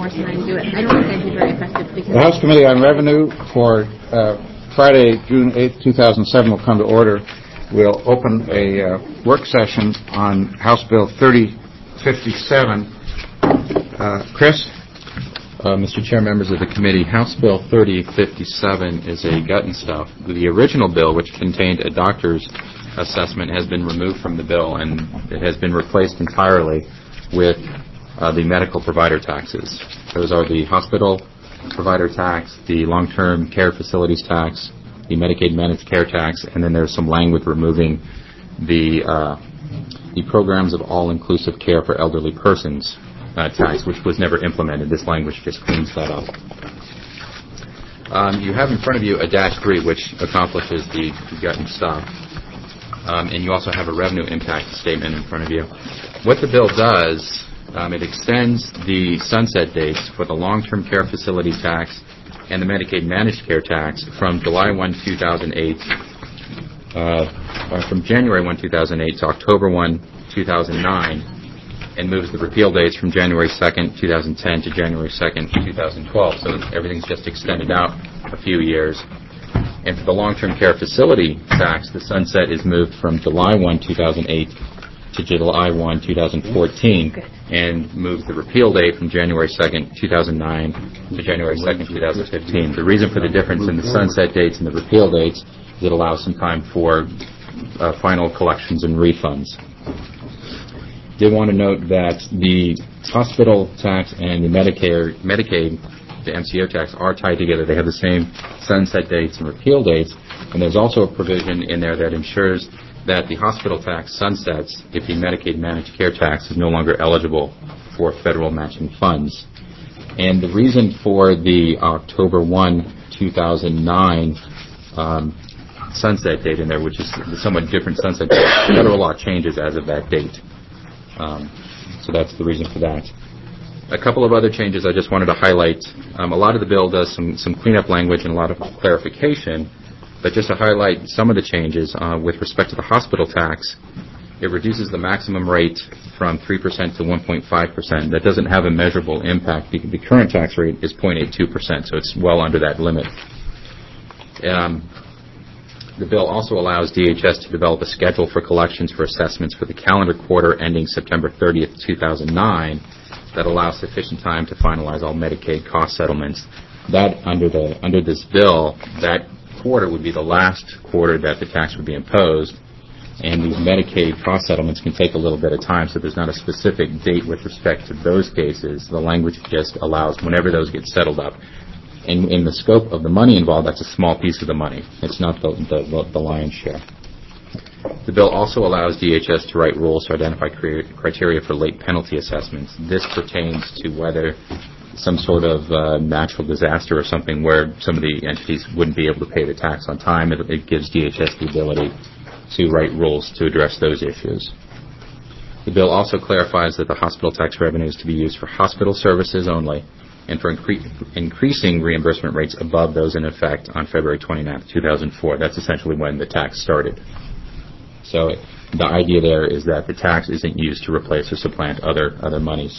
more time to do it. I don't think I'd be very effective because the House Committee on Revenue for Friday, June 8, 2007 will come to order. We'll open a work session on House Bill 3057. Chris? Mr. Chair, members of the committee, House Bill 3057 is a gut and stuff. The original bill, which contained a doctor's assessment, has been removed from the bill, and it has been replaced entirely with the medical provider taxes. Those are the hospital provider tax, the long-term care facilities tax, the Medicaid managed care tax, and then there's some language removing the programs of all-inclusive care for elderly persons tax, which was never implemented. This language just cleans that up. You have in front of you a -3, which accomplishes the gut and stuff. And you also have a revenue impact statement in front of you. What the bill does, it extends the sunset dates for the long-term care facility tax and the Medicaid managed care tax from July 1, 2008, from January 1, 2008 to October 1, 2009, and moves the repeal dates from January 2nd, 2010 to January 2nd, 2012. So everything's just extended out a few years. And for the long-term care facility tax, the sunset is moved from July 1, 2008 to July 1, 2014, and moves the repeal date from January 2nd, 2009 to January 2nd, 2015. The reason for the difference in the sunset dates and the repeal dates is it allows some time for final collections and refunds. Did want to note that the hospital tax and the Medicaid, the MCO tax, are tied together. They have the same sunset dates and repeal dates, and there's also a provision in there that ensures that the hospital tax sunsets if the Medicaid managed care tax is no longer eligible for federal matching funds. And the reason for the October 1, 2009 sunset date in there, which is a somewhat different sunset date, federal law changes as of that date. So that's the reason for that. A couple of other changes I just wanted to highlight. A lot of the bill does some cleanup language and a lot of clarification, but just to highlight some of the changes with respect to the hospital tax, it reduces the maximum rate from 3% to 1.5%. That doesn't have a measurable impact. The current tax rate is 0.82%, so it's well under that limit. The bill also allows DHS to develop a schedule for collections for assessments for the calendar quarter ending September 30th, 2009 that allows sufficient time to finalize all Medicaid cost settlements. That under this bill, that quarter would be the last quarter that the tax would be imposed, and these Medicaid cost settlements can take a little bit of time, so there's not a specific date with respect to those cases. The language just allows whenever those get settled up. And in the scope of the money involved, that's a small piece of the money. It's not the lion's share. The bill also allows DHS to write rules to identify criteria for late penalty assessments. This pertains to whether some sort of natural disaster or something where some of the entities wouldn't be able to pay the tax on time. It gives DHS the ability to write rules to address those issues. The bill also clarifies that the hospital tax revenue is to be used for hospital services only and for increasing reimbursement rates above those in effect on February 29, 2004. That's essentially when the tax started. So the idea there is that the tax isn't used to replace or supplant other monies.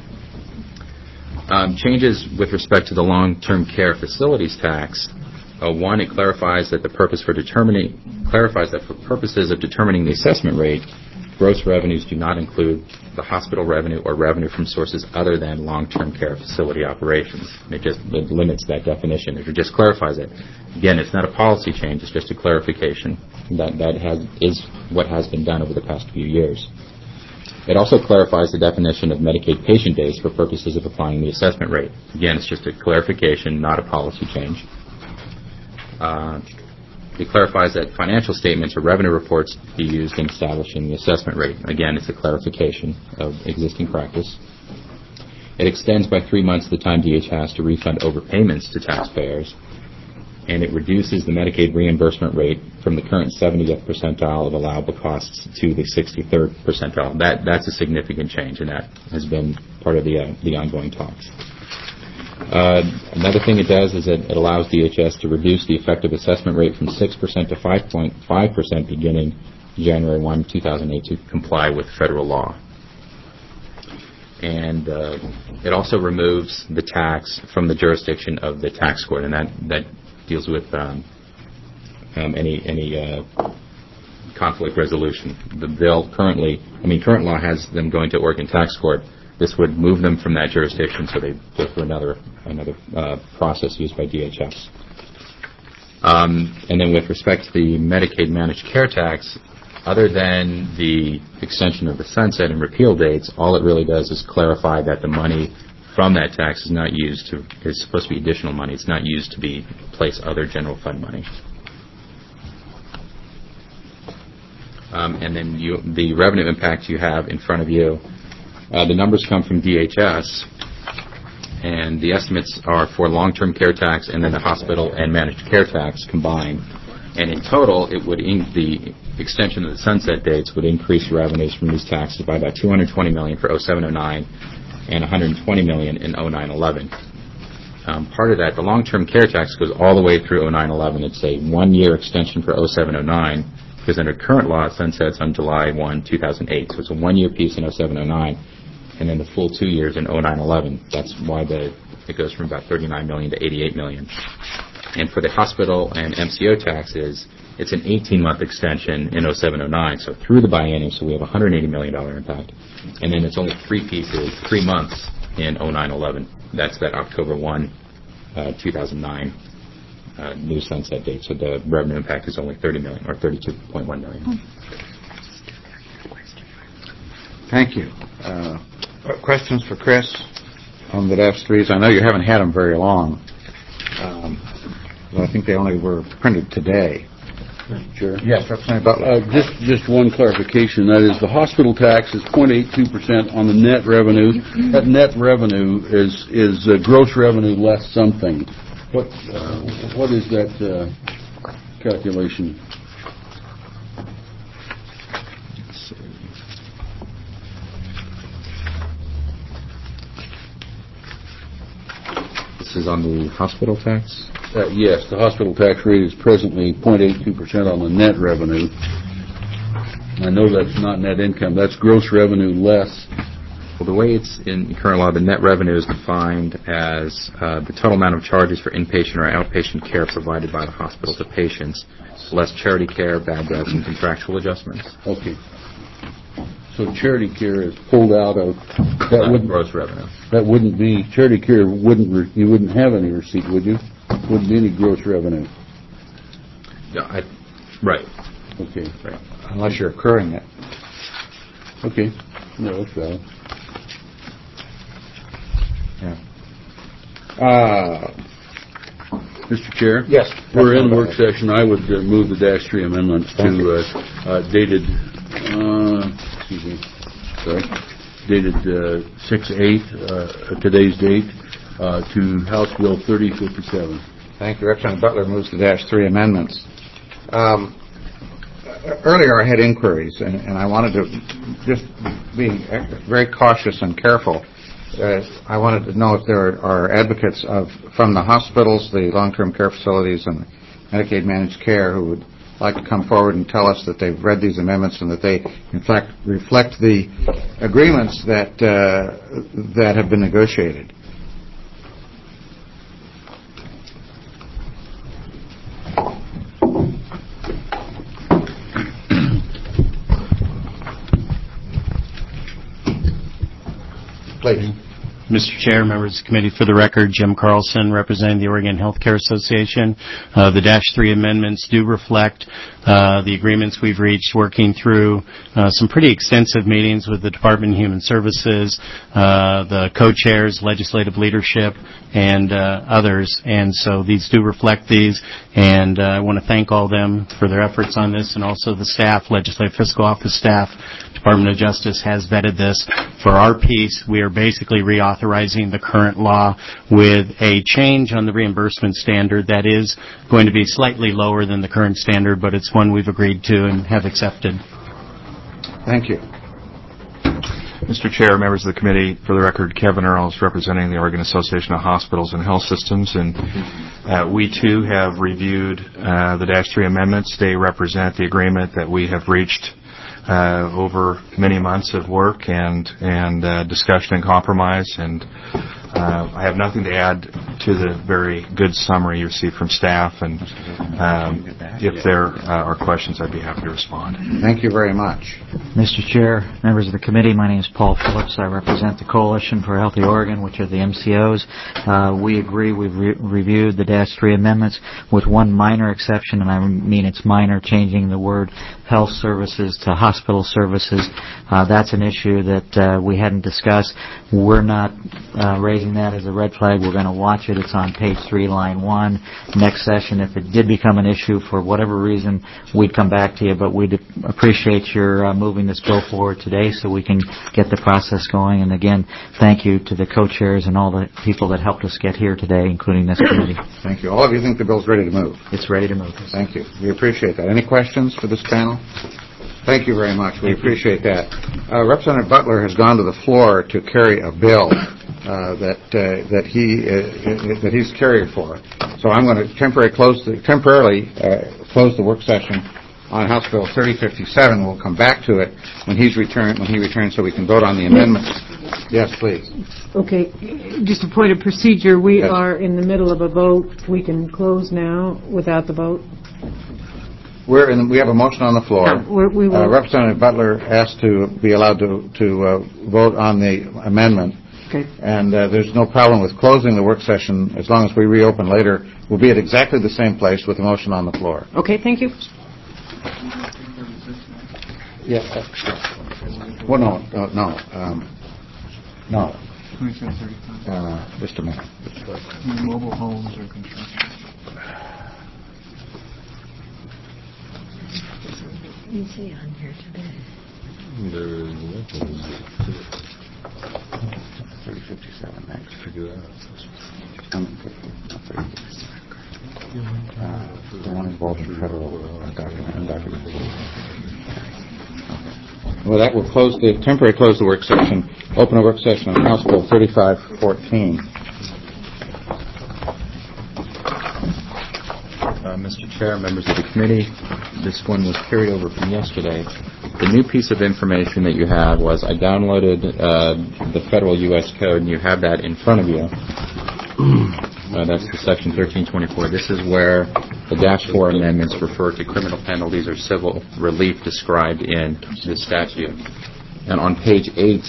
Changes with respect to the long-term care facilities tax. One, it clarifies that for purposes of determining the assessment rate, gross revenues do not include the hospital revenue or revenue from sources other than long-term care facility operations. It limits that definition. It just clarifies it. Again, it's not a policy change. It's just a clarification. That is what has been done over the past few years. It also clarifies the definition of Medicaid patient days for purposes of applying the assessment rate. Again, it's just a clarification, not a policy change. It clarifies that financial statements or revenue reports be used in establishing the assessment rate. Again, it's a clarification of existing practice. It extends by 3 months the time DHS has to refund overpayments to taxpayers, and it reduces the Medicaid reimbursement rate from the current 70th percentile of allowable costs to the 63rd percentile. That's a significant change, and that has been part of the ongoing talks. Another thing it does is it allows DHS to reduce the effective assessment rate from 6% to 5.5% beginning January 1, 2008 to comply with federal law. and it also removes the tax from the jurisdiction of the tax court, and that deals with any conflict resolution. The bill current law has them going to Oregon Tax Court. This would move them from that jurisdiction, so they go through another process used by DHS. And then with respect to the Medicaid managed care tax, other than the extension of the sunset and repeal dates, all it really does is clarify that the money from that tax is not used to, is supposed to be additional money. It's not used to place other general fund money. And then the revenue impact you have in front of you, the numbers come from DHS, and the estimates are for long-term care tax and then the hospital and managed care tax combined. And in total, it would the extension of the sunset dates would increase revenues from these taxes by about $220 million for 07-09 and $120 million in 09-11. Part of that, the long-term care tax goes all the way through 09-11. It's a one-year extension for 07-09 because under current law, it sunsets on July 1, 2008. So it's a one-year piece in 07-09 and then the full 2 years in 09-11. That's why it goes from about $39 million to $88 million. And for the hospital and MCO taxes, it's an 18-month extension in 07-09, so through the biennium, so we have a $180 million impact. And then it's only 3 months in 09-11. That's that October 1, 2009 new sunset date. So the revenue impact is only $30 million, or $32.1 million. Thank you. Questions for Chris on the DAS-3s? I know you haven't had them very long. I think they only were printed today. Sure. Yes, Representative Butler. Just one clarification. That is, the hospital tax is 0.82% on the net revenue. That net revenue is gross revenue less something. What is that calculation? This is on the hospital tax? Yes, the hospital tax rate is presently 0.82% on the net revenue. I know that's not net income. That's gross revenue less. Well, the way it's in current law, the net revenue is defined as the total amount of charges for inpatient or outpatient care provided by the hospital to patients, less charity care, bad debts, and contractual adjustments. Okay. So charity care is pulled out of that. Wouldn't gross revenue. That wouldn't be charity care. You wouldn't have any receipt, would you? Wouldn't be any gross revenue. Yeah, right. Okay. Right. Unless you're accruing it. Okay. No, that's valid. Yeah. Mr. Chair? Yes. We're in work session. I would move the -3 amendments to dated, dated 6/8, today's date, to House Bill 3057. Thank you. Representative Butler moves the -3 amendments. Earlier I had inquiries, and I wanted to just be very cautious and careful. I wanted to know if there are advocates from the hospitals, the long-term care facilities, and Medicaid managed care who would like to come forward and tell us that they've read these amendments and that they, in fact, reflect the agreements that have been negotiated. Please. Mr. Chair, members of the committee, for the record, Jim Carlson, representing the Oregon Healthcare Association. The -3 amendments do reflect the agreements we've reached working through some pretty extensive meetings with the Department of Human Services, the co-chairs, legislative leadership, and others. And so these do reflect these, and I want to thank all of them for their efforts on this, and also the staff, Legislative Fiscal Office staff. Department of Justice has vetted this. For our piece, we are basically reauthorizing the current law with a change on the reimbursement standard that is going to be slightly lower than the current standard, but it's one we've agreed to and have accepted. Thank you. Mr. Chair, members of the committee, for the record, Kevin Earls, representing the Oregon Association of Hospitals and Health Systems, and we too have reviewed the -3 amendments. They represent the agreement that we have reached over many months of work and discussion and compromise, and I have nothing to add to the very good summary you received from staff, and if there are questions, I'd be happy to respond. Thank you very much. Mr. Chair, members of the committee, my name is Paul Phillips. I represent the Coalition for Healthy Oregon, which are the MCOs. We agree. We've reviewed the -3 amendments with one minor exception, and I mean it's minor, changing the word health services to hospital services. That's an issue that we hadn't discussed. We're not raising that as a red flag. We're going to watch it. It's on page 3, line 1. Next session, if it did become an issue for whatever reason, we'd come back to you, but we'd appreciate your moving this bill forward today so we can get the process going. And again, thank you to the co-chairs and all the people that helped us get here today, including this committee. Thank you. All of you think the bill's ready to move? It's ready to move. Thank you. We appreciate that. Any questions for this panel? Thank you very much. We appreciate that. Representative Butler has gone to the floor to carry a bill that he's carried for. So I'm going to temporarily close the work session on House Bill 3057. We'll come back to it when he returns, so we can vote on the amendments. Yes, please. Okay, just a point of procedure. We are in the middle of a vote. We can close now without the vote. We have a motion on the floor. We will. Representative Butler asked to be allowed to vote on the amendment. Okay. And there's no problem with closing the work session as long as we reopen later. We'll be at exactly the same place with the motion on the floor. Okay, thank you. Yeah. Well, no. Just a minute. Mobile homes or construction. You see on here today. 3057 next. Figure out. The one involved in federal document. Well, that will temporarily close the work session. Open a work session on House Bill 3514. Mr. Chair, members of the committee, this one was carried over from yesterday. The new piece of information that you have was I downloaded the federal U.S. code, and you have that in front of you. That's the section 1324. This is where the -4 amendments refer to criminal penalties or civil relief described in this statute. And on page 8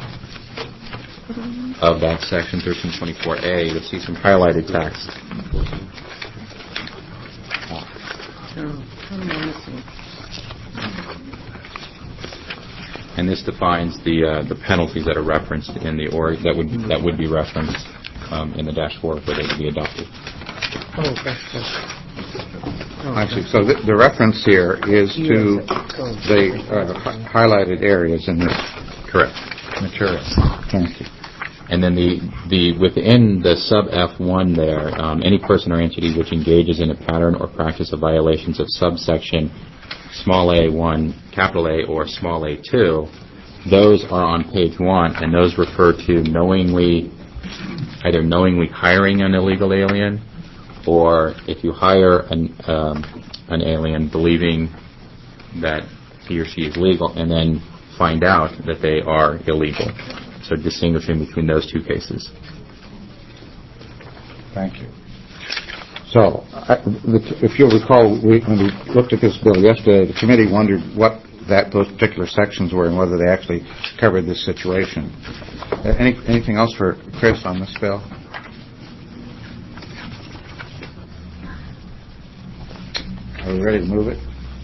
of that section 1324A, you'll see some highlighted text. And this defines the penalties that are referenced in the that would be referenced in the -4 for they to be adopted. Actually, so the reference here is to the highlighted areas in this Correct. material. Thank you. And then within the sub F1 there, any person or entity which engages in a pattern or practice of violations of subsection small a1, capital A, or small a2, those are on page 1, and those refer to either knowingly hiring an illegal alien, or if you hire an alien believing that he or she is legal, and then find out that they are illegal. So distinguishing between those two cases. Thank you. So, if you'll recall, when we looked at this bill yesterday, the committee wondered what those particular sections were and whether they actually covered this situation. Anything else for Chris on this bill? Are we ready to move it?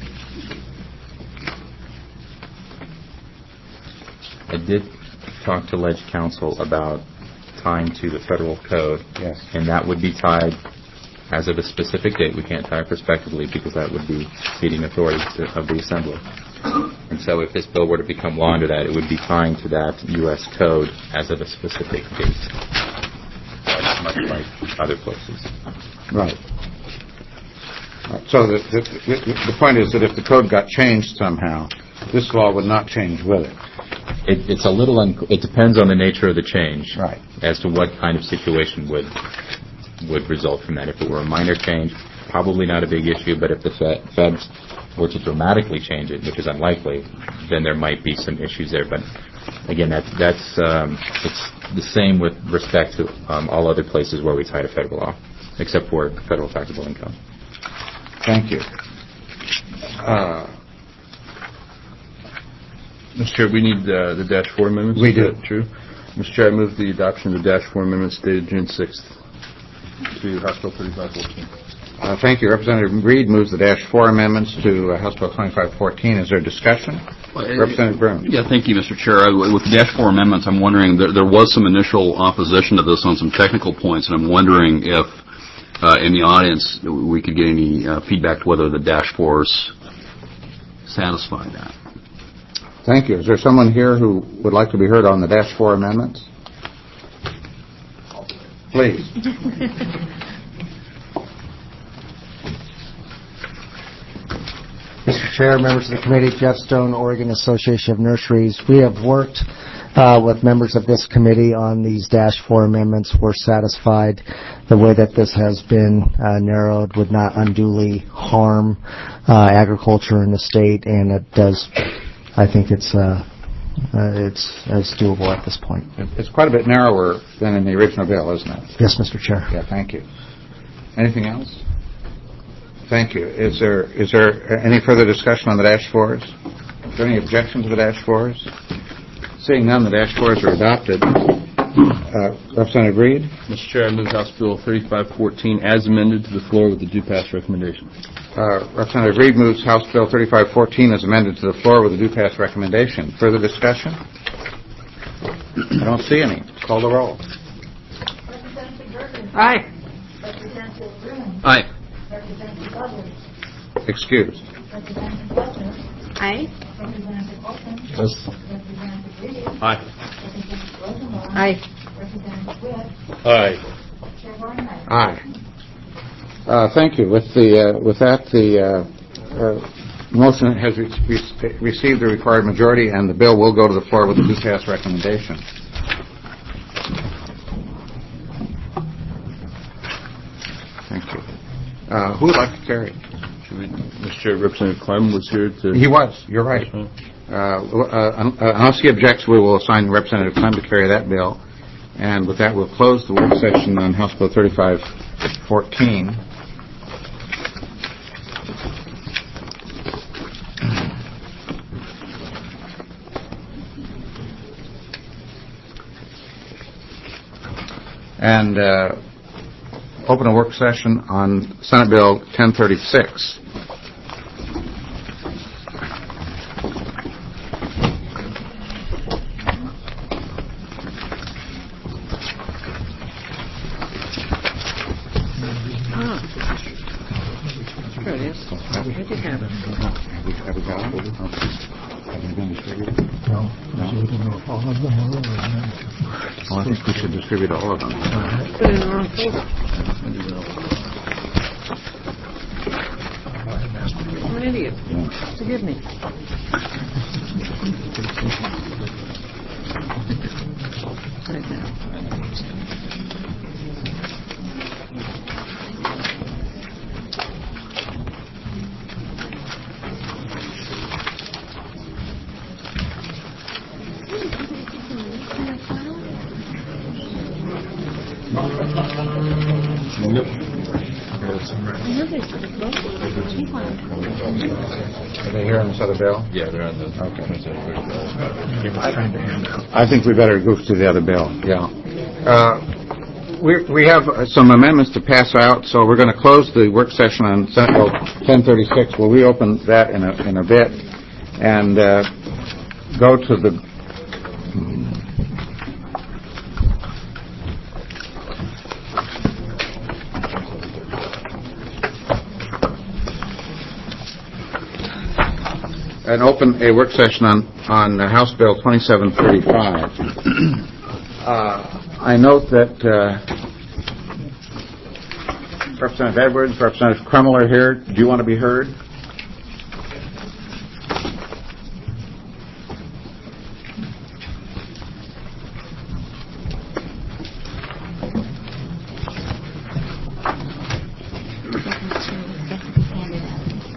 I did talk to Ledge Council about tying to the federal code. Yes. And that would be tied as of a specific date. We can't tie it prospectively because that would be ceding authority of the Assembly. And so if this bill were to become law under that, it would be tying to that U.S. code as of a specific date, much like other places. Right. So the point is that if the code got changed somehow, this law would not change with it. It's a little. It depends on the nature of the change, right, as to what kind of situation would result from that. If it were a minor change, probably not a big issue. But if the feds were to dramatically change it, which is unlikely, then there might be some issues there. But again, that's it's the same with respect to all other places where we tie to federal law, except for federal taxable income. Thank you. Mr. Chair, we need the Dash 4 amendments. We do. Is that true? Mr. Chair, I move the adoption of the Dash 4 amendments dated June 6th to House Bill 3514. Thank you. Representative Reed moves the Dash 4 amendments to House Bill 2514. Is there discussion? Representative Brown. Yeah, thank you, Mr. Chair. With the Dash 4 amendments, I'm wondering, there was some initial opposition to this on some technical points, and I'm wondering if in the audience we could get any feedback to whether the Dash 4s satisfy that. Thank you. Is there someone here who would like to be heard on the Dash 4 amendments? Please. Mr. Chair, members of the committee, Jeff Stone, Oregon Association of Nurseries. We have worked with members of this committee on these Dash 4 amendments. We're satisfied the way that this has been narrowed would not unduly harm agriculture in the state, and it does. I think it's doable at this point. It's quite a bit narrower than in the original bill, isn't it? Yes, Mr. Chair. Yeah, thank you. Anything else? Thank you. Is there any further discussion on the Dash 4s? Is there any objection to the Dash 4s? Seeing none, the Dash 4s are adopted. Representative Reed? Mr. Chair, I move House Bill 3514 as amended to the floor with the due pass recommendation. Representative Reed moves House Bill 3514 as amended to the floor with a due pass recommendation. Further discussion? I don't see any. Call the roll. Representative Bergen. Aye. Representative Broom. Aye. Representative Douglas. Excused. Representative Butler. Aye. Representative Olson. Yes. Representative Reed. Aye. Representative Rosenbaum. Aye. Representative Witt. Aye. Chair Barnhart. Aye. Thank you. With that, the motion has received the required majority, and the bill will go to the floor with a due pass recommendation. Thank you. Who would like to carry? Mr. Chair, Representative Clem was here to... He was. You're right. Unless he objects, we will assign Representative Clem to carry that bill. And with that, we'll close the work session on House Bill 3514. And open a work session on Senate Bill 1036. There it is. I did have it. Have we got it? Okay. Have you been distributed? No. All of them are over. Well, I think we should distribute all of them. Put it in the wrong folder. I'm an idiot. Forgive me. Right now. Are they here on this other bill? Yeah, they're on the... Okay. I I think we better go to the other bill. Yeah. We have some amendments to pass out, so we're going to close the work session on Senate Bill 1036. We'll reopen that in a bit and go to the... and open a work session on House Bill 2735. I note that Representative Edwards, Representative Crummell are here. Do you want to be heard?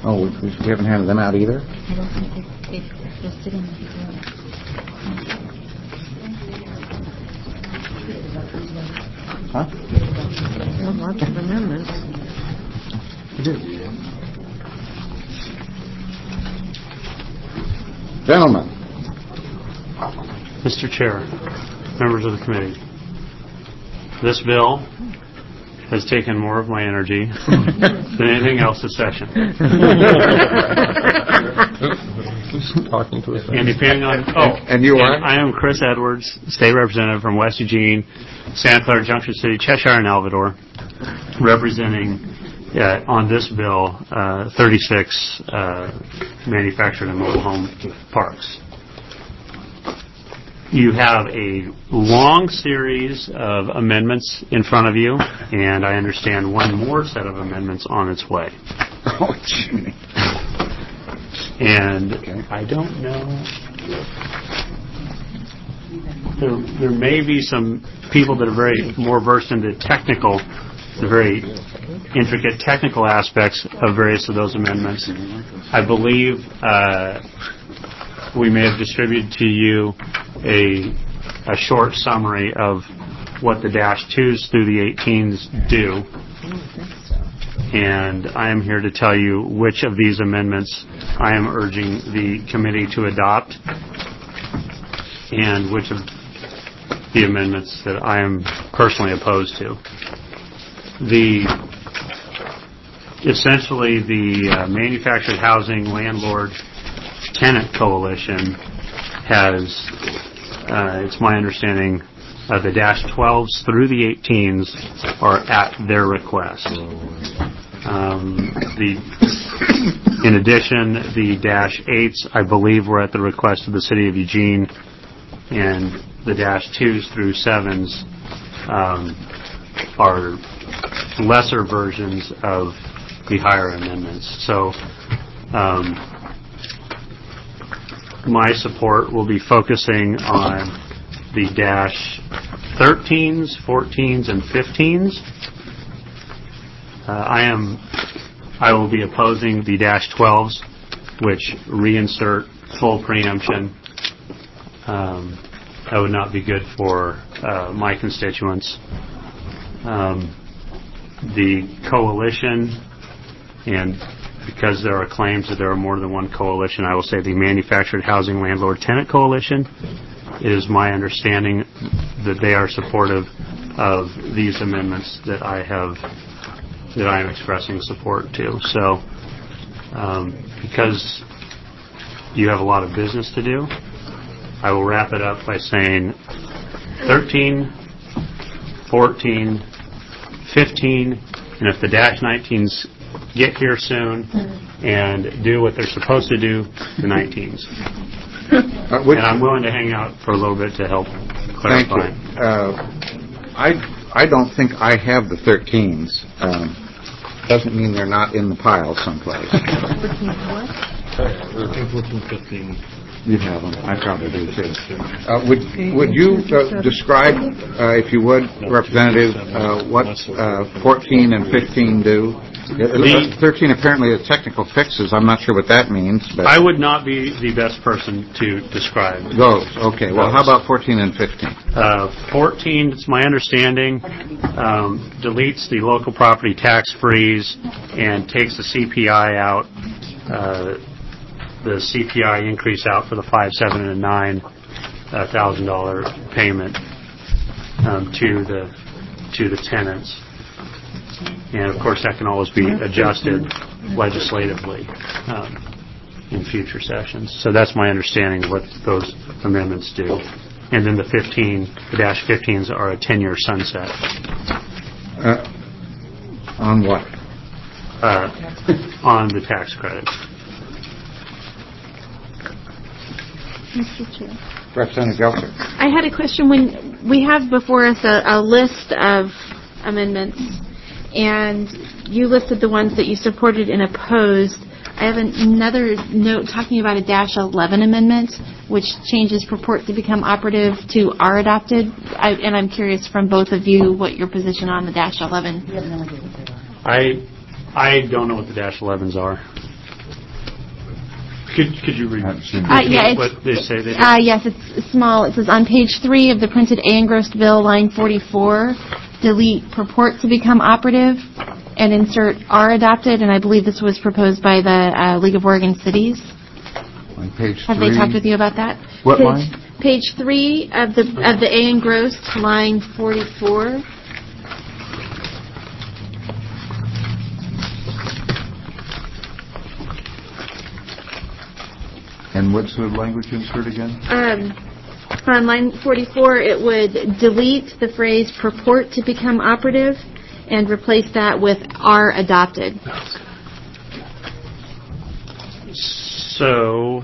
Oh, we haven't handed them out either? I don't think they've listed in the Huh? Lots of amendments. Gentlemen. Mr. Chair, members of the committee, this bill has taken more of my energy than anything else this session. Talking to us. And depending on... And you are? I am Chris Edwards, State Representative from West Eugene, Santa Clara, Junction City, Cheshire, and Alvador, representing, on this bill, 36 manufactured and mobile home parks. You have a long series of amendments in front of you, and I understand one more set of amendments on its way. Oh, Jimmy. And I don't know. There may be some people that are very more versed in the very intricate technical aspects of various of those amendments. I believe we may have distributed to you a short summary of what the -2s through the 18s do. And I am here to tell you which of these amendments I am urging the committee to adopt and which of the amendments that I am personally opposed to. Essentially, the Manufactured Housing Landlord Tenant Coalition has, it's my understanding, the -12s through the 18s are at their request. In addition, the -8s, I believe, were at the request of the City of Eugene, and the -2s through 7s are lesser versions of the higher amendments. So my support will be focusing on the -13s, 14s, and 15s. I will be opposing the -12s, which reinsert full preemption. That would not be good for my constituents. The coalition, and because there are claims that there are more than one coalition, I will say the Manufactured Housing Landlord Tenant Coalition. It is my understanding that they are supportive of these amendments that I am expressing support to. So, because you have a lot of business to do, I will wrap it up by saying 13, 14, 15, and if the -19s get here soon and do what they're supposed to do, the 19s. And I'm willing to hang out for a little bit to help clarify. Thank you. I don't think I have the 13s. Doesn't mean they're not in the pile someplace. 14, 15. You have them. I probably do too. Would you describe, if you would, Representative, what 14 and 15 do? 13 apparently is technical fixes. I'm not sure what that means. But I would not be the best person to describe those. Okay. Well, how about 14 and 15? 14, it's my understanding, deletes the local property tax freeze and takes the CPI out. The CPI increase out for the $5,000, $7,000, and $9,000 payment to the tenants, and of course that can always be adjusted legislatively in future sessions. So that's my understanding of what those amendments do. And then the -15s are a 10-year sunset. On what? On the tax credits. Mr. Chair. Representative Gelser. I had a question. When we have before us a list of amendments, and you listed the ones that you supported and opposed, I have another note talking about a -11 amendment, which changes purport to become operative to are adopted. And I'm curious from both of you what your position on the -11. I don't know what the -11s are. Could you read yeah, what they say they do? Yes, it's small. It says on page 3 of the printed A engrossed bill, line 44, delete purport to become operative and insert are adopted, and I believe this was proposed by the League of Oregon Cities. On page 3. Have they talked with you about that? What line? Page 3 of the A engrossed, line 44. And what's the language insert again? On line 44, it would delete the phrase purport to become operative and replace that with are adopted. So,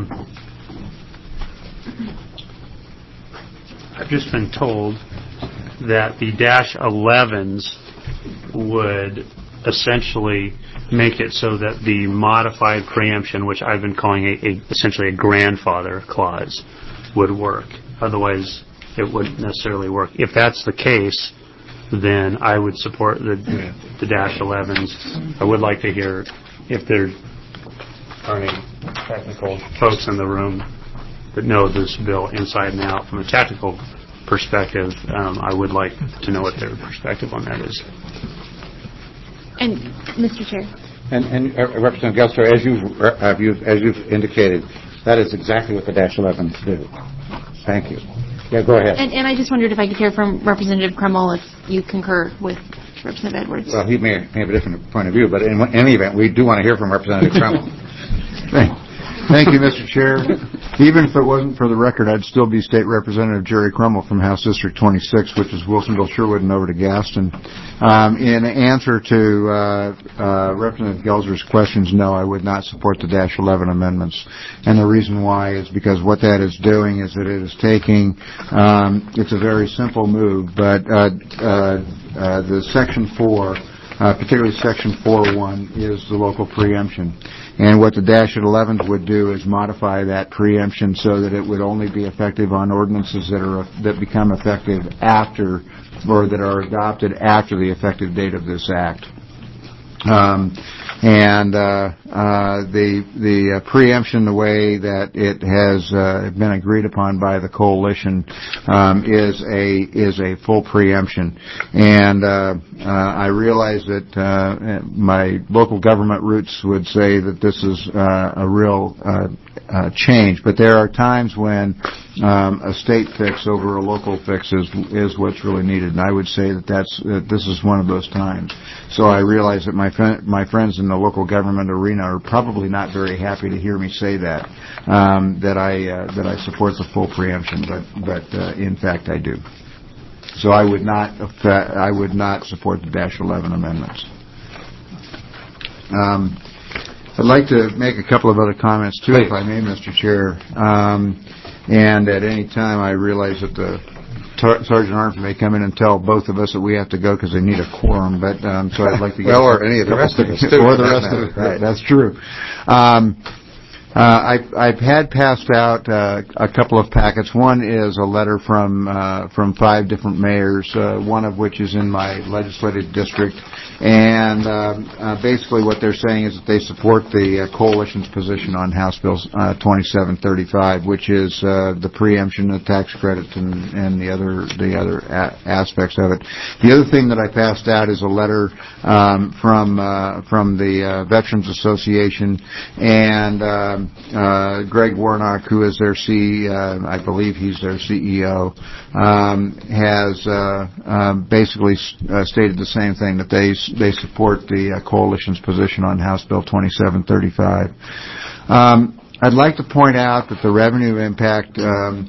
I've just been told that the -11s would essentially make it so that the modified preemption, which I've been calling essentially a grandfather clause, would work. Otherwise, it wouldn't necessarily work. If that's the case, then I would support the -11s. I would like to hear if there are any technical folks in the room that know this bill inside and out from a technical perspective. I would like to know what their perspective on that is. And Mr. Chair. And Representative Gelster, as you've indicated, that is exactly what the -11s do. Thank you. Yeah, go ahead. And I just wondered if I could hear from Representative Crummell if you concur with Representative Edwards. Well, he may have a different point of view, but in any event, we do want to hear from Representative Crummell. Thank you, Mr. Chair. Even if it wasn't for the record, I'd still be State Representative Jerry Crummell from House District 26, which is Wilsonville, Sherwood, and over to Gaston. In answer to Representative Gelser's questions, no, I would not support the -11 amendments. And the reason why is because what that is doing is that it is taking, it's a very simple move, but the Section 4, particularly Section 4.1, is the local preemption. And what the -11s would do is modify that preemption so that it would only be effective on ordinances that become effective after, or that are adopted after the effective date of this act. The preemption, the way that it has been agreed upon by the coalition, is a full preemption. And I realize that my local government roots would say that this is a real change, but there are times when a state fix over a local fix is what's really needed, and I would say that this is one of those times. So I realize that my friends in the local government arena are probably not very happy to hear me say that I support the full preemption, but in fact I do. So I would not support the -11 amendments. I'd like to make a couple of other comments, too, if I may, Mr. Chair. And at any time, I realize that the Sergeant Arms may come in and tell both of us that we have to go because they need a quorum. But so I'd like to get or any of the rest of us, too. Or the rest of us, right. That's true. I've had passed out a couple of packets. One is a letter from 5 different mayors, one of which is in my legislative district, and basically what they're saying is that they support the coalition's position on House Bill 2735, which is the preemption, the tax credit, and the other aspects of it. The other thing that I passed out is a letter from the Veterans Association, and Greg Warnock, who is their I believe he's their CEO, has basically stated the same thing, that they support the coalition's position on House Bill 2735. I'd like to point out that the revenue impact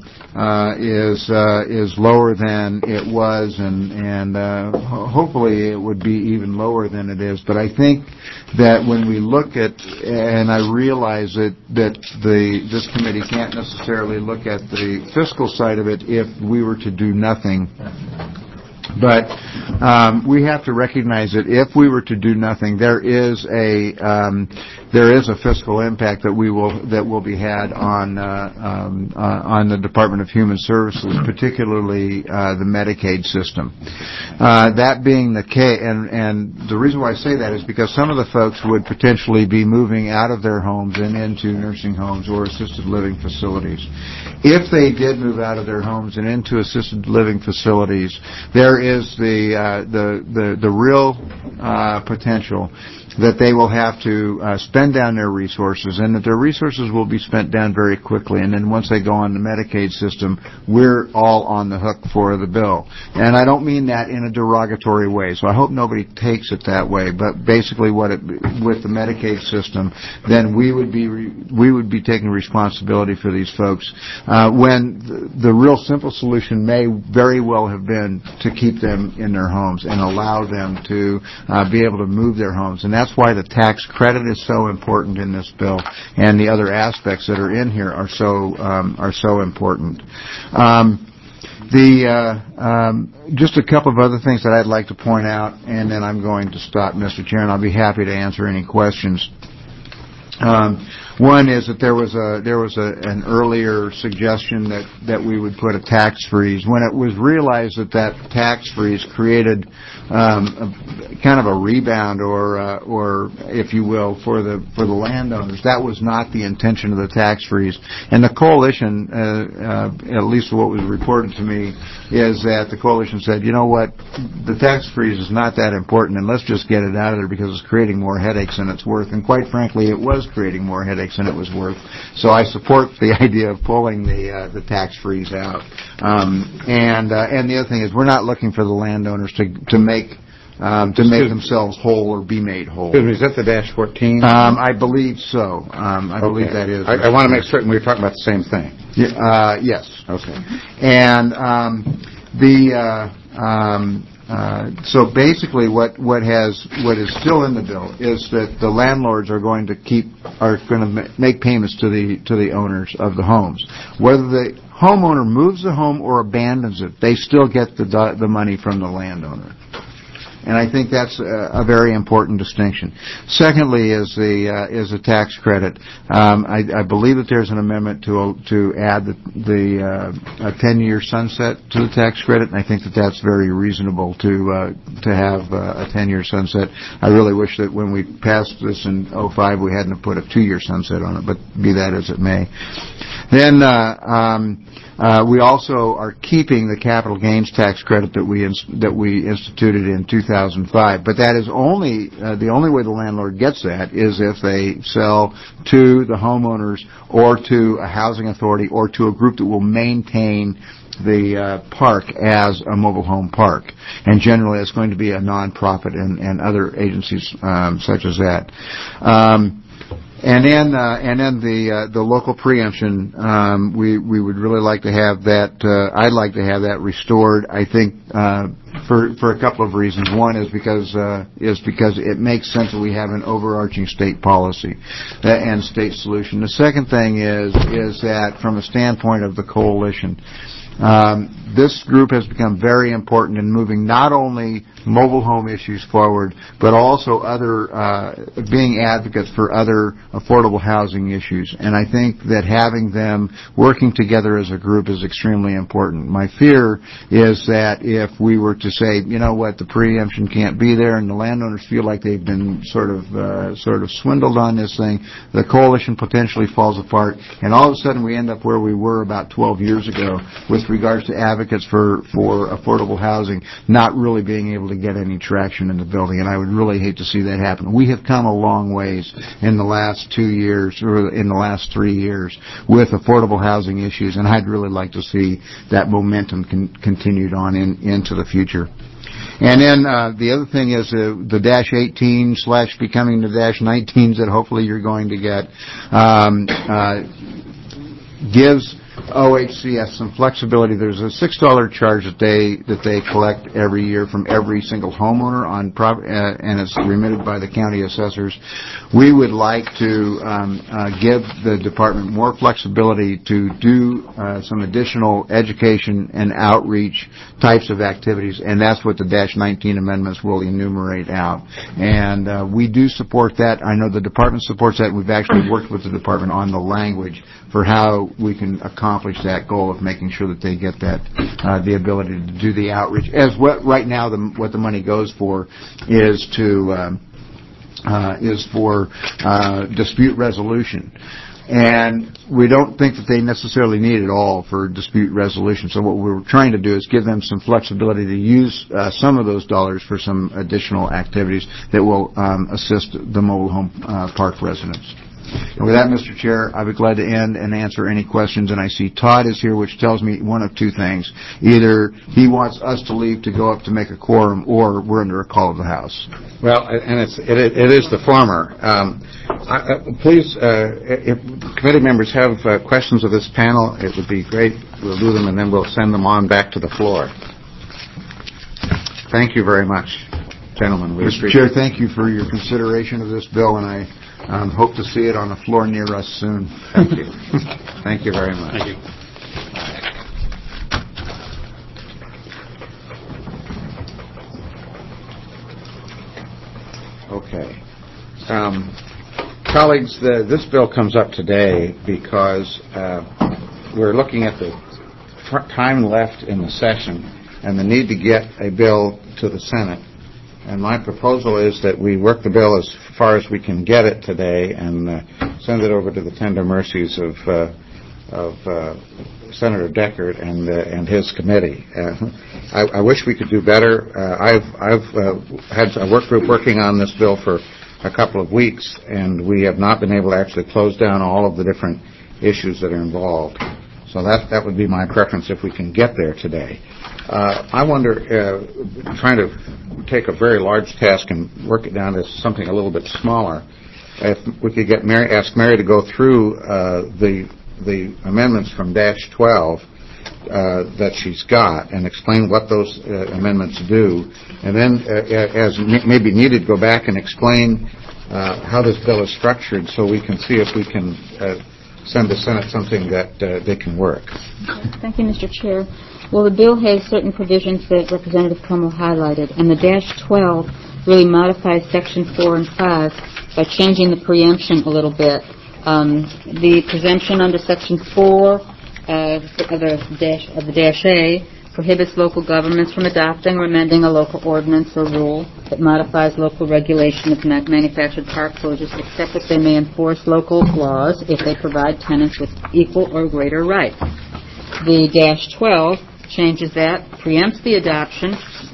is lower than it was, and hopefully it would be even lower than it is. But I think that when we look at, and I realize that this committee can't necessarily look at the fiscal side of it if we were to do nothing. But we have to recognize that if we were to do nothing, there is a there is a fiscal impact that will be had on the Department of Human Services, particularly the Medicaid system. That being the case, and the reason why I say that is because some of the folks would potentially be moving out of their homes and into nursing homes or assisted living facilities. If they did move out of their homes and into assisted living facilities, there is the real potential that they will have to spend down their resources, and that their resources will be spent down very quickly. And then once they go on the Medicaid system, we're all on the hook for the bill. And I don't mean that in a derogatory way, so I hope nobody takes it that way. But basically, with the Medicaid system, then we would be taking responsibility for these folks. When the real simple solution may very well have been to keep them in their homes and allow them to be able to move their homes. And that's why the tax credit is so important in this bill, and the other aspects that are in here are so important. Just a couple of other things that I'd like to point out, and then I'm going to stop, Mr. Chair, and I'll be happy to answer any questions. One is that there was an earlier suggestion that we would put a tax freeze. When it was realized that tax freeze created kind of a rebound, or if you will, for the landowners, that was not the intention of the tax freeze. And the coalition, at least what was reported to me, is that the coalition said, you know what, the tax freeze is not that important, and let's just get it out of there because it's creating more headaches than it's worth. And quite frankly, it was creating more headaches than it was worth. So I support the idea of pulling the tax freeze out. And the other thing is, we're not looking for the landowners to make themselves whole or be made whole. Excuse me, is that the Dash 14? I believe so. I believe that is. I want to make certain we're talking about the same thing. Yes. Okay. And so basically, what is still in the bill is that the landlords are going to make payments to the owners of the homes. Whether the homeowner moves the home or abandons it, they still get the money from the landowner. And I think that's a very important distinction. Secondly, is the tax credit. I believe that there's an amendment to add a 10-year sunset to the tax credit, and I think that that's very reasonable to have a 10-year sunset. I really wish that when we passed this in 2005, we hadn't put a 2-year sunset on it, but be that as it may. Then we also are keeping the capital gains tax credit that we instituted in 2005, but that is the only way the landlord gets that is if they sell to the homeowners or to a housing authority or to a group that will maintain the park as a mobile home park. And generally it's going to be a nonprofit and other agencies such as that. And then the local preemption, we would really like to have that. I'd like to have that restored. I think for a couple of reasons. One is because it makes sense that we have an overarching state policy and state solution. The second thing is that from a standpoint of the coalition, this group has become very important in moving not only mobile home issues forward, but also being advocates for other affordable housing issues. And I think that having them working together as a group is extremely important. My fear is that if we were to say, you know what, the preemption can't be there, and the landowners feel like they've been sort of swindled on this thing, the coalition potentially falls apart, and all of a sudden we end up where we were about 12 years ago with regards to advocates for affordable housing not really being able to get any traction in the building, and I would really hate to see that happen. We have come a long ways in the last 2 years, or in the last 3 years, with affordable housing issues, and I'd really like to see that momentum continued on into the future. And then the other thing is the Dash 18 / becoming the Dash 19s that hopefully you're going to get gives OHCS some flexibility. There's a $6 charge a day that they collect every year from every single homeowner and it's remitted by the county assessors. We would like to give the department more flexibility to do some additional education and outreach types of activities, and that's what the -19 amendments will enumerate out. And we do support that. I know the department supports that. We've actually worked with the department on the language for how we can accomplish that goal of making sure that they get that the ability to do the outreach. As what right now what the money goes for is for dispute resolution. And we don't think that they necessarily need it all for dispute resolution. So what we're trying to do is give them some flexibility to use some of those dollars for some additional activities that will assist the mobile home park residents. And with that, Mr. Chair, I'd be glad to end and answer any questions. And I see Todd is here, which tells me one of two things. Either he wants us to leave to go up to make a quorum, or we're under a call of the House. Well, and it is the former. Please, if committee members have questions of this panel, it would be great. We'll do them, and then we'll send them on back to the floor. Thank you very much, gentlemen. Mr. Chair, thank you for your consideration of this bill, and I hope to see it on the floor near us soon. Thank you. Thank you very much. Thank you. Okay. Colleagues, this bill comes up today because we're looking at the time left in the session and the need to get a bill to the Senate. And my proposal is that we work the bill as far as we can get it today and send it over to the tender mercies of Senator Deckard and his committee. I wish we could do better. I've had a work group working on this bill for a couple of weeks, and we have not been able to actually close down all of the different issues that are involved. So that would be my preference if we can get there today. I wonder, trying to take a very large task and work it down to something a little bit smaller, if we could ask Mary to go through the amendments from -12 that she's got and explain what those amendments do, and then, as maybe needed, go back and explain how this bill is structured so we can see if we can send the Senate something that they can work. Thank you, Mr. Chair. Well, the bill has certain provisions that Representative Crummell highlighted, and the -12 really modifies Section 4 and 5 by changing the preemption a little bit. The presumption under Section 4 of the -A prohibits local governments from adopting or amending a local ordinance or rule that modifies local regulation of manufactured park closures, except that they may enforce local laws if they provide tenants with equal or greater rights. The -12 changes that, preempts the adoption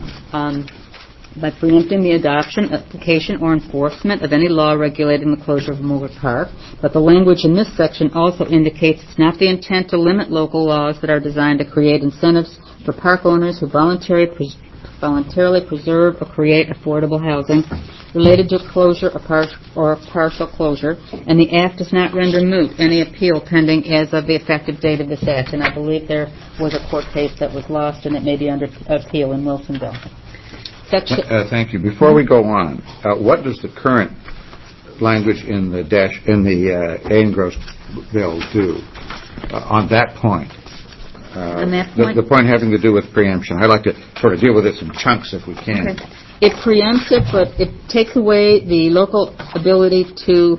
by preempting the adoption, application, or enforcement of any law regulating the closure of a mobile park. But the language in this section also indicates it's not the intent to limit local laws that are designed to create incentives for park owners who voluntarily preserve or create affordable housing related to closure or partial closure, and the Act does not render moot any appeal pending as of the effective date of this Act. And I believe there was a court case that was lost, and it may be under appeal in Wilsonville. Thank you. Before we go on, what does the current language in the Angross bill do on that point? On that point? The point having to do with preemption. I'd like to sort of deal with this in chunks if we can. Okay. It preempts it, but it takes away the local ability to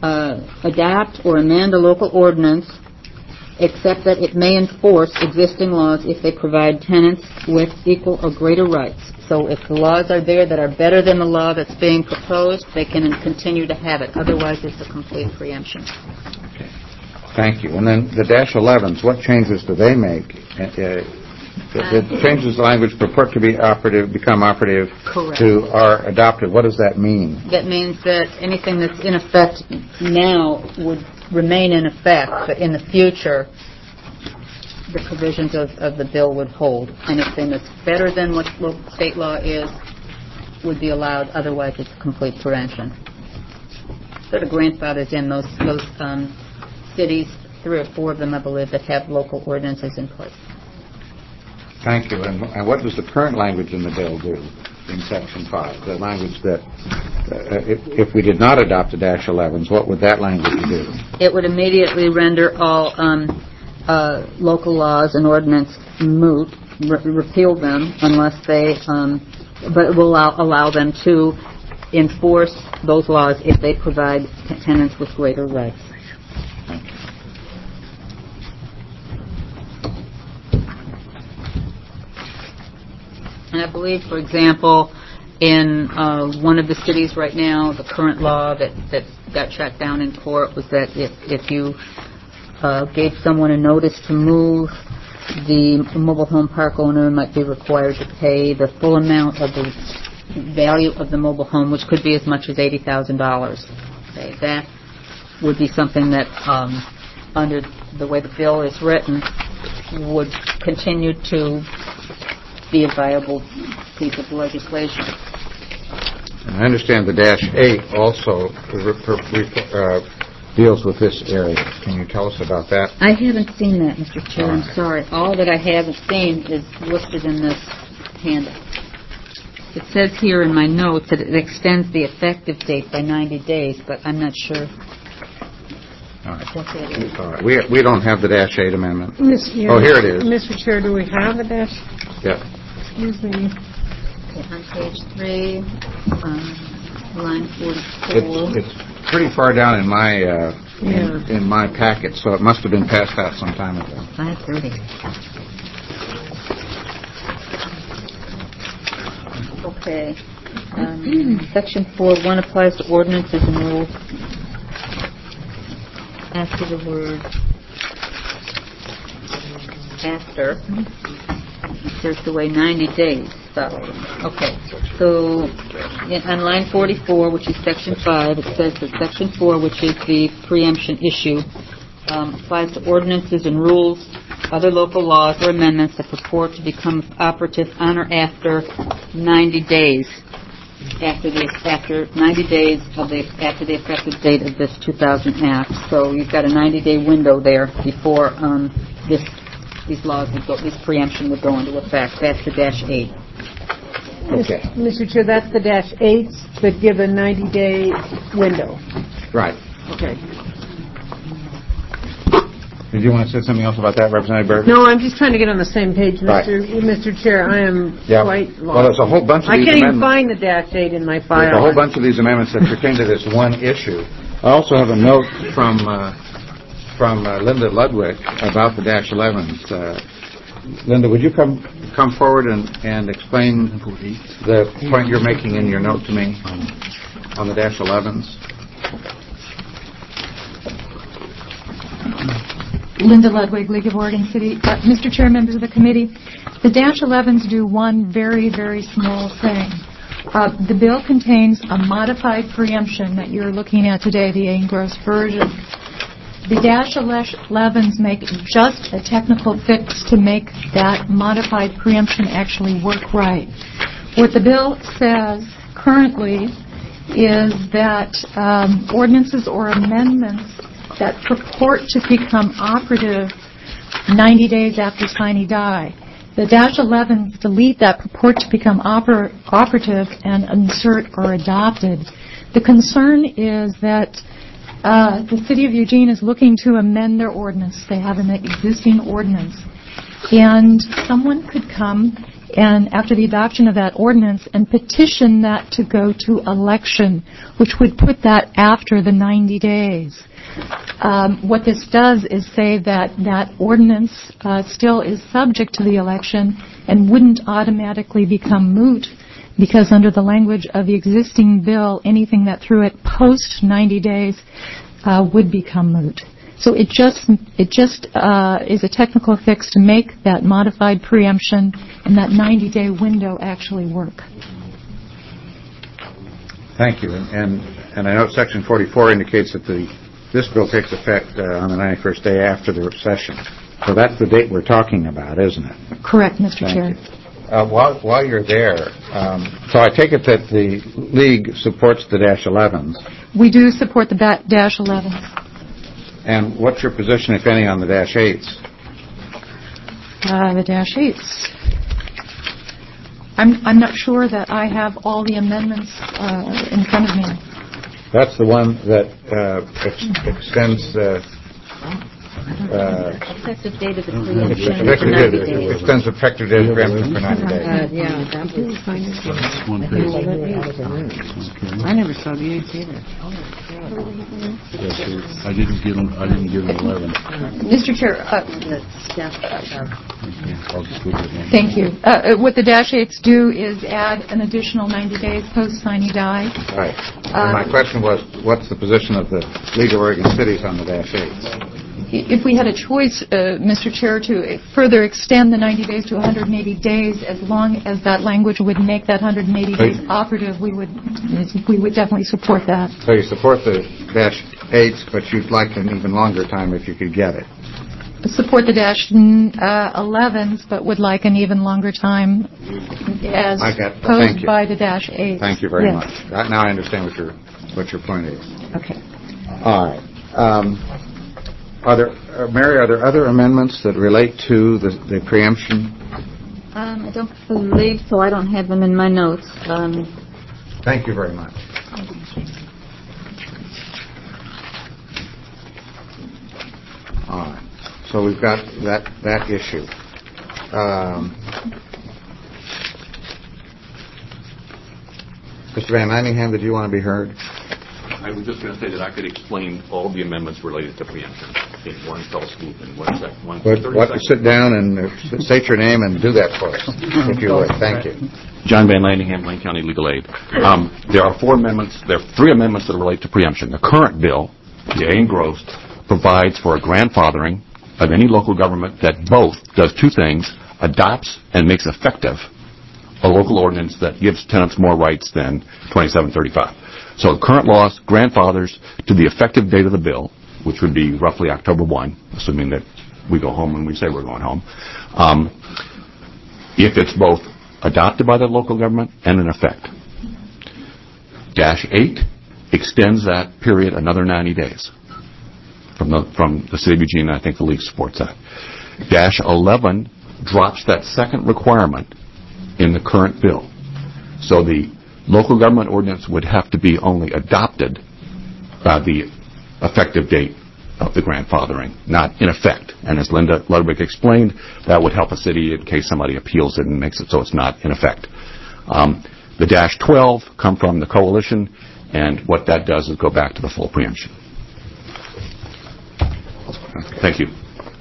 adopt or amend a local ordinance, except that it may enforce existing laws if they provide tenants with equal or greater rights. So if the laws are there that are better than the law that's being proposed, they can continue to have it. Otherwise, it's a complete preemption. Okay. Thank you. And then the -11s, what changes do they make? It changes the language purport to be operative, become operative, correct, to are adopted. What does that mean? That means that anything that's in effect now would remain in effect, but in the future, the provisions of the bill would hold. Anything that's better than what state law is would be allowed. Otherwise, it's complete preemption. Sort of grandfathers in those cities 3 or 4 of them, I believe, that have local ordinances in place. Thank you. And what does the current language in the bill do in Section 5? The language that, if we did not adopt the -11s, what would that language do? It would immediately render all local laws and ordinance moot, repeal them unless they, but it will allow them to enforce those laws if they provide tenants with greater rights. And I believe, for example, in one of the cities right now, the current law that got shot down in court was that if you gave someone a notice to move, the mobile home park owner might be required to pay the full amount of the value of the mobile home, which could be as much as $80,000. Okay, that would be something that, under the way the bill is written, would continue to be a viable piece of legislation. And I understand the -8 also deals with this area. Can you tell us about that? I haven't seen that, Mr. Chair. I'm sorry. All that I haven't seen is listed in this handout. It says here in my notes that it extends the effective date by 90 days, but I'm not sure. All right. What that is. All right. We don't have the -8 amendment. Yeah. Oh, here it is. Mr. Chair, do we have a dash? Yeah. Excuse me. Okay, on page 3, line 44. It's pretty far down in my in my packet, so it must have been passed out some time ago. 5:30. Okay. Section 4:1 applies to ordinances and rules. After the word after, there's the way 90 days following. Okay. So on line 44, which is Section 5, it says that Section 4, which is the preemption issue, applies to ordinances and rules, other local laws or amendments that purport to become operative on or after 90 days. After 90 days after the effective date of this 2000 Act. So you've got a 90-day window there before these laws would go, this preemption would go into effect. That's the -8. Okay. Mr. Chair, that's the -8s that give a 90-day window. Right. Okay. Did you want to say something else about that, Representative Berger? No, I'm just trying to get on the same page, Mr. Chair. I am quite lost. Well, there's a whole bunch of these I can't even amendments. find the -8 in my file. There's a whole bunch of these amendments that pertain to this one issue. I also have a note from Linda Ludwig about the -11s. Linda, would you come forward and explain the point you're making in your note to me on the -11s? Linda Ludwig, League of Oregon City. Mr. Chair, members of the committee, the -11s do one very, very small thing. The bill contains a modified preemption that you're looking at today, the engrossed version. The -11s make just a technical fix to make that modified preemption actually work right. What the bill says currently is that ordinances or amendments that purport to become operative 90 days after signee die. The -11s delete that purport to become operative and insert or adopted. The concern is that the City of Eugene is looking to amend their ordinance. They have an existing ordinance. And someone could come and after the adoption of that ordinance and petition that to go to election, which would put that after the 90 days. What this does is say that that ordinance still is subject to the election and wouldn't automatically become moot because under the language of the existing bill, anything that threw it post 90 days would become moot. So it just is a technical fix to make that modified preemption and that 90-day window actually work. Thank you. And I know Section 44 indicates that this bill takes effect on the 91st day after the session. So that's the date we're talking about, isn't it? Correct, Mr. Chair. While you're there, so I take it that the League supports the -11s. We do support the -11s. And what's your position, if any, on the Dash 8s? The Dash 8s. I'm not sure that I have all the amendments in front of me. That's the one that extends Effective date of the preemption for 90 days. extends effective date of preemption for 90 days. Yeah, that was kind of... I never saw the 8th either. I didn't give him 11. Mr. Chair, I'll just leave it at one. thank you. What the Dash 8s do is add an additional 90 days post-sine die. Right. And my question was, what's the position of the League of Oregon Cities on the Dash 8s? If we had a choice, Mr. Chair, to further extend the 90 days to 180 days, as long as that language would make that 180 days operative, we would definitely support that. So you support the Dash 8s, but you'd like an even longer time if you could get it. Support the Dash 11s, but would like an even longer time as posed by the Dash 8s. Thank you very much. Now I understand what your point is. Okay. All right. Mary, are there other amendments that relate to the preemption? I don't believe so. I don't have them in my notes. Thank you very much. All right. So we've got that issue. Mr. Van Manningham, did you want to be heard? I was just going to say that I could explain all the amendments related to preemption in one fell swoop in 1 second. Sit down and state your name and do that for us, if you would. Thank you. John Van Lanningham, Lane County Legal Aid. There are 3 amendments that relate to preemption. The current bill, the A engrossed, provides for a grandfathering of any local government that both does 2 things: adopts and makes effective a local ordinance that gives tenants more rights than 2735. So the current law grandfathers to the effective date of the bill, which would be roughly October 1, assuming that we go home when we say we're going home, if it's both adopted by the local government and in effect. Dash 8 extends that period another 90 days from the City of Eugene, and I think the League supports that. Dash 11 drops that second requirement in the current bill. So the local government ordinance would have to be only adopted by the effective date of the grandfathering, not in effect. And as Linda Ludwig explained, that would help a city in case somebody appeals it and makes it so it's not in effect. The Dash 12 come from the coalition, and what that does is go back to the full preemption. Thank you.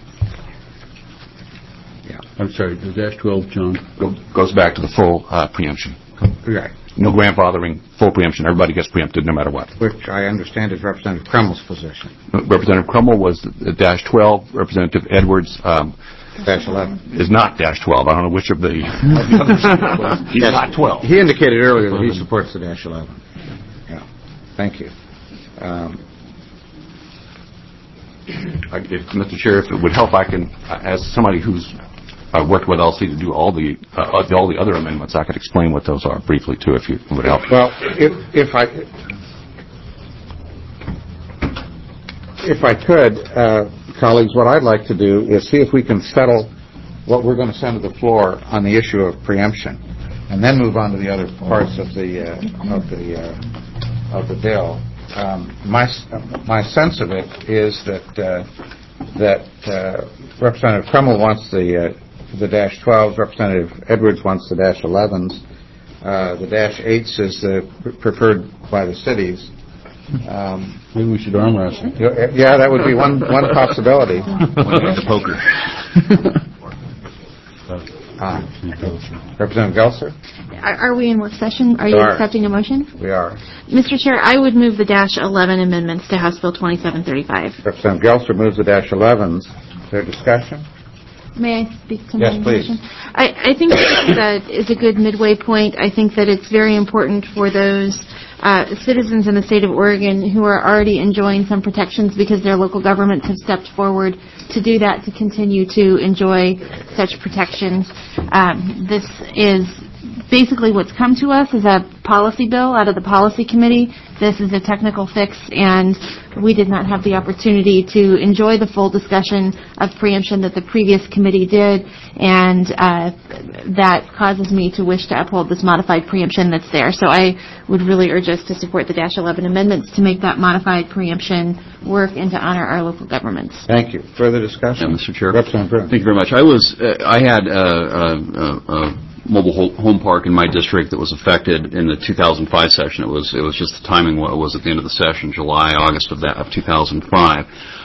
Yeah. I'm sorry, the Dash 12, John? Goes back to the full preemption. Correct. No grandfathering, full preemption. Everybody gets preempted no matter what. Which I understand is Representative Krummel's position. Representative Krummel was the Dash 12. Representative Edwards Dash 11 is not Dash 12. I don't know which of the others. He's not 12. He indicated earlier that he supports the Dash 11. Yeah. Thank you. Mr. Chair, if it would help, I can, as somebody who's worked with LC to do all the other amendments, I could explain what those are briefly too, if you would help. Well, if I could, colleagues, what I'd like to do is see if we can settle what we're going to send to the floor on the issue of preemption, and then move on to the other parts of the bill. My sense of it is that Representative Krummel wants the Dash 12s, Representative Edwards wants the Dash 11s, the Dash 8s is preferred by the cities. Maybe we should arm wrestle. Yeah, that would be one possibility. Poker. Representative Gelser? Are we in work session? Are you accepting a motion? We are. Mr. Chair, I would move the Dash 11 amendments to House Bill 2735. Representative Gelser moves the Dash 11s. Is there discussion? May I speak to my motion? Yes, please. I think that is a good midway point. I think that it's very important for those citizens in the state of Oregon who are already enjoying some protections because their local governments have stepped forward to do that, to continue to enjoy such protections. This is basically what's come to us is a policy bill out of the policy committee. This is a technical fix, and we did not have the opportunity to enjoy the full discussion of preemption that the previous committee did, and that causes me to wish to uphold this modified preemption that's there. So I would really urge us to support the -11 amendments to make that modified preemption work and to honor our local governments. Thank you. Further discussion? Yeah, Mr. Chair. Representative Bruin. Thank you very much. I had a mobile home park in my district that was affected in the 2005 session. It was just the timing was at the end of the session, July, August of 2005.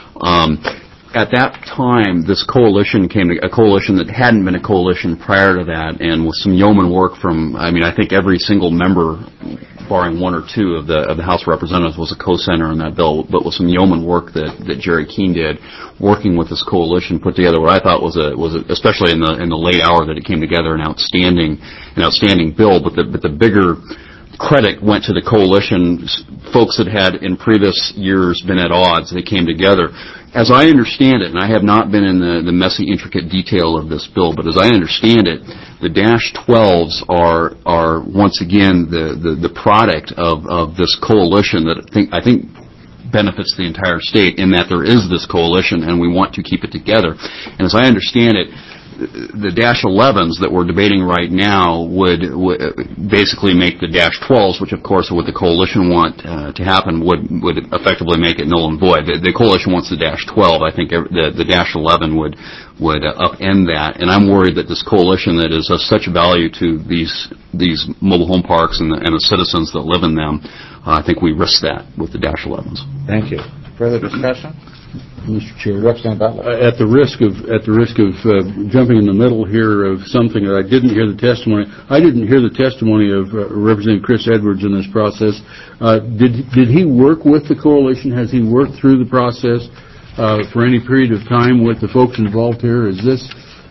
At that time, this coalition a coalition that hadn't been a coalition prior to that, and with some yeoman work from, I think every single member, barring one or two of the House of Representatives, was a co-signer on that bill, but with some yeoman work that Jerry Keene did, working with this coalition, put together what I thought was especially in the late hour that it came together, an outstanding bill. But the bigger credit went to the coalition, folks that had in previous years been at odds. They came together. As I understand it, and I have not been in the messy, intricate detail of this bill, but as I understand it, the -12s are once again the product of this coalition that I think benefits the entire state, in that there is this coalition and we want to keep it together. And as I understand it, the -11s that we're debating right now would basically make the -12s, which of course what the coalition want to happen would effectively make it null and void. The coalition wants the -12. I think the -11 would upend that, and I'm worried that this coalition that is of such value to these mobile home parks and the citizens that live in them, I think we risk that with the -11s. Thank you. Further discussion? Mr. Chair, Representative Butler. At the risk of jumping in the middle here of something that I didn't hear the testimony. I didn't hear the testimony of Representative Chris Edwards in this process. Did he work with the coalition? Has he worked through the process for any period of time with the folks involved here? Is this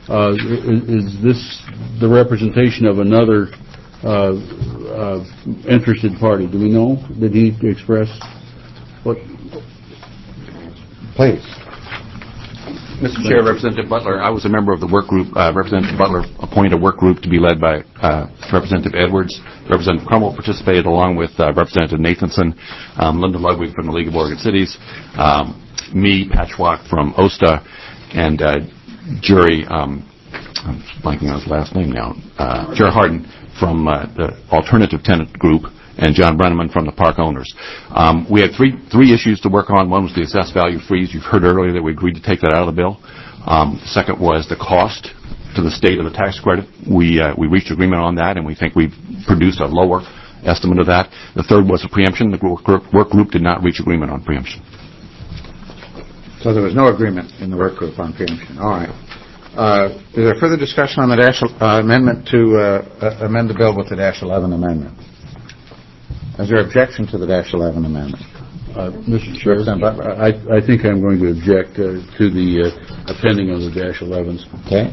the representation of another interested party? Do we know? Did he express what? Please. Mr. Chair, Representative Butler, I was a member of the work group. Representative Butler appointed a work group to be led by Representative Edwards. Representative Crummell participated along with Representative Nathanson, Linda Ludwig from the League of Oregon Cities, me, Patchwalk from OSTA, and Jerry, I'm blanking on his last name now, Jerry Harden from the Alternative Tenant Group, and John Brenneman from the park owners. We had three issues to work on. One was the assessed value freeze. You've heard earlier that we agreed to take that out of the bill. The second was the cost to the state of the tax credit. We reached agreement on that, and we think we've produced a lower estimate of that. The third was the preemption. The work group did not reach agreement on preemption. So there was no agreement in the work group on preemption. All right. Is there further discussion on the amendment to amend the bill with the -11 amendment? Is there objection to the -11 amendment? Mr. Chair, I think I'm going to object to the appending of the -11s. Okay.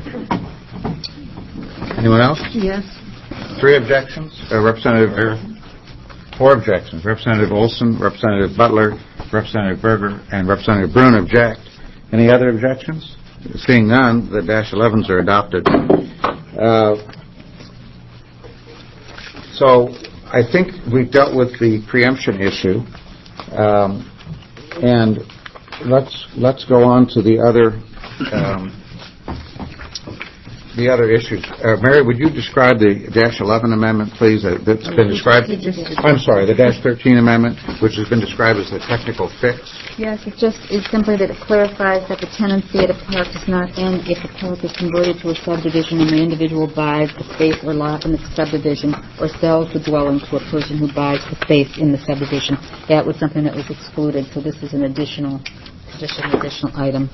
Anyone else? Yes. 3 objections. Four objections. Representative Olson, Representative Butler, Representative Berger, and Representative Bruin object. Any other objections? Seeing none, the -11s are adopted. So I think we've dealt with the preemption issue, and let's go on to the other issues. Mary, would you describe the -11 amendment, please? That's been described. I'm sorry, the -13 amendment, which has been described as a technical fix. Yes, it's simply that it clarifies that the tenancy at a park does not end if the park is converted to a subdivision and the individual buys the space or lot in the subdivision or sells the dwelling to a person who buys the space in the subdivision. That was something that was excluded, so this is an additional item.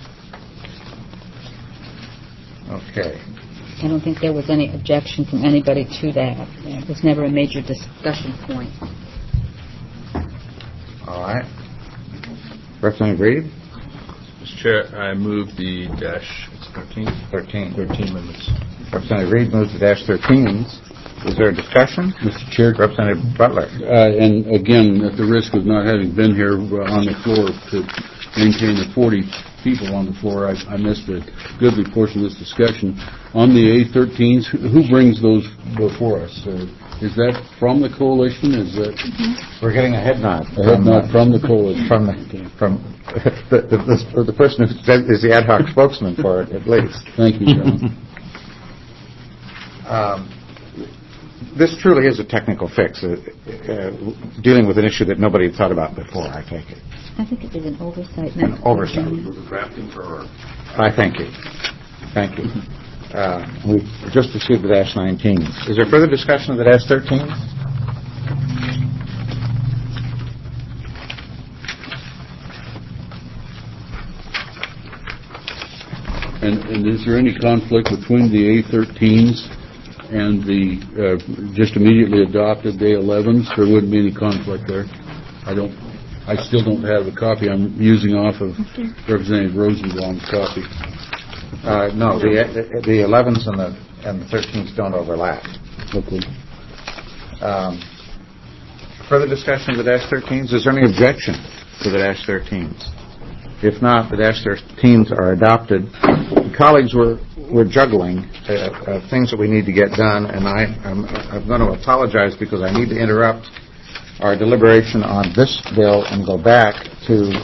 Okay. I don't think there was any objection from anybody to that. It was never a major discussion point. All right. Representative Reed? Mr. Chair, I move the -13 amendments. Representative Reed moves the -13s. Is there a discussion? Mr. Chair. Representative Butler. And again, at the risk of not having been here on the floor to maintain the people on the floor. I missed a goodly portion of this discussion. On the A13s, who brings those before us? Is that from the coalition? Is that We're getting a head nod. a head nod from the coalition? From the person who is the ad hoc spokesman for it, at least. Thank you, John. This truly is a technical fix, dealing with an issue that nobody had thought about before, I take it. I think it is an oversight. An oversight. I thank you. Thank you. We just received the -19s. Is there further discussion of the -13s? And is there any conflict between the A13s and the just immediately adopted the A11s? There wouldn't be any conflict there. I still don't have a copy. I'm using off of Representative Rosenbaum's copy. No, the 11s and the 13s don't overlap. Okay. Further discussion of the -13s? Is there any objection to the -13s? If not, the -13s are adopted. Colleagues, we're juggling things that we need to get done, and I'm going to apologize because I need to interrupt our deliberation on this bill and go back to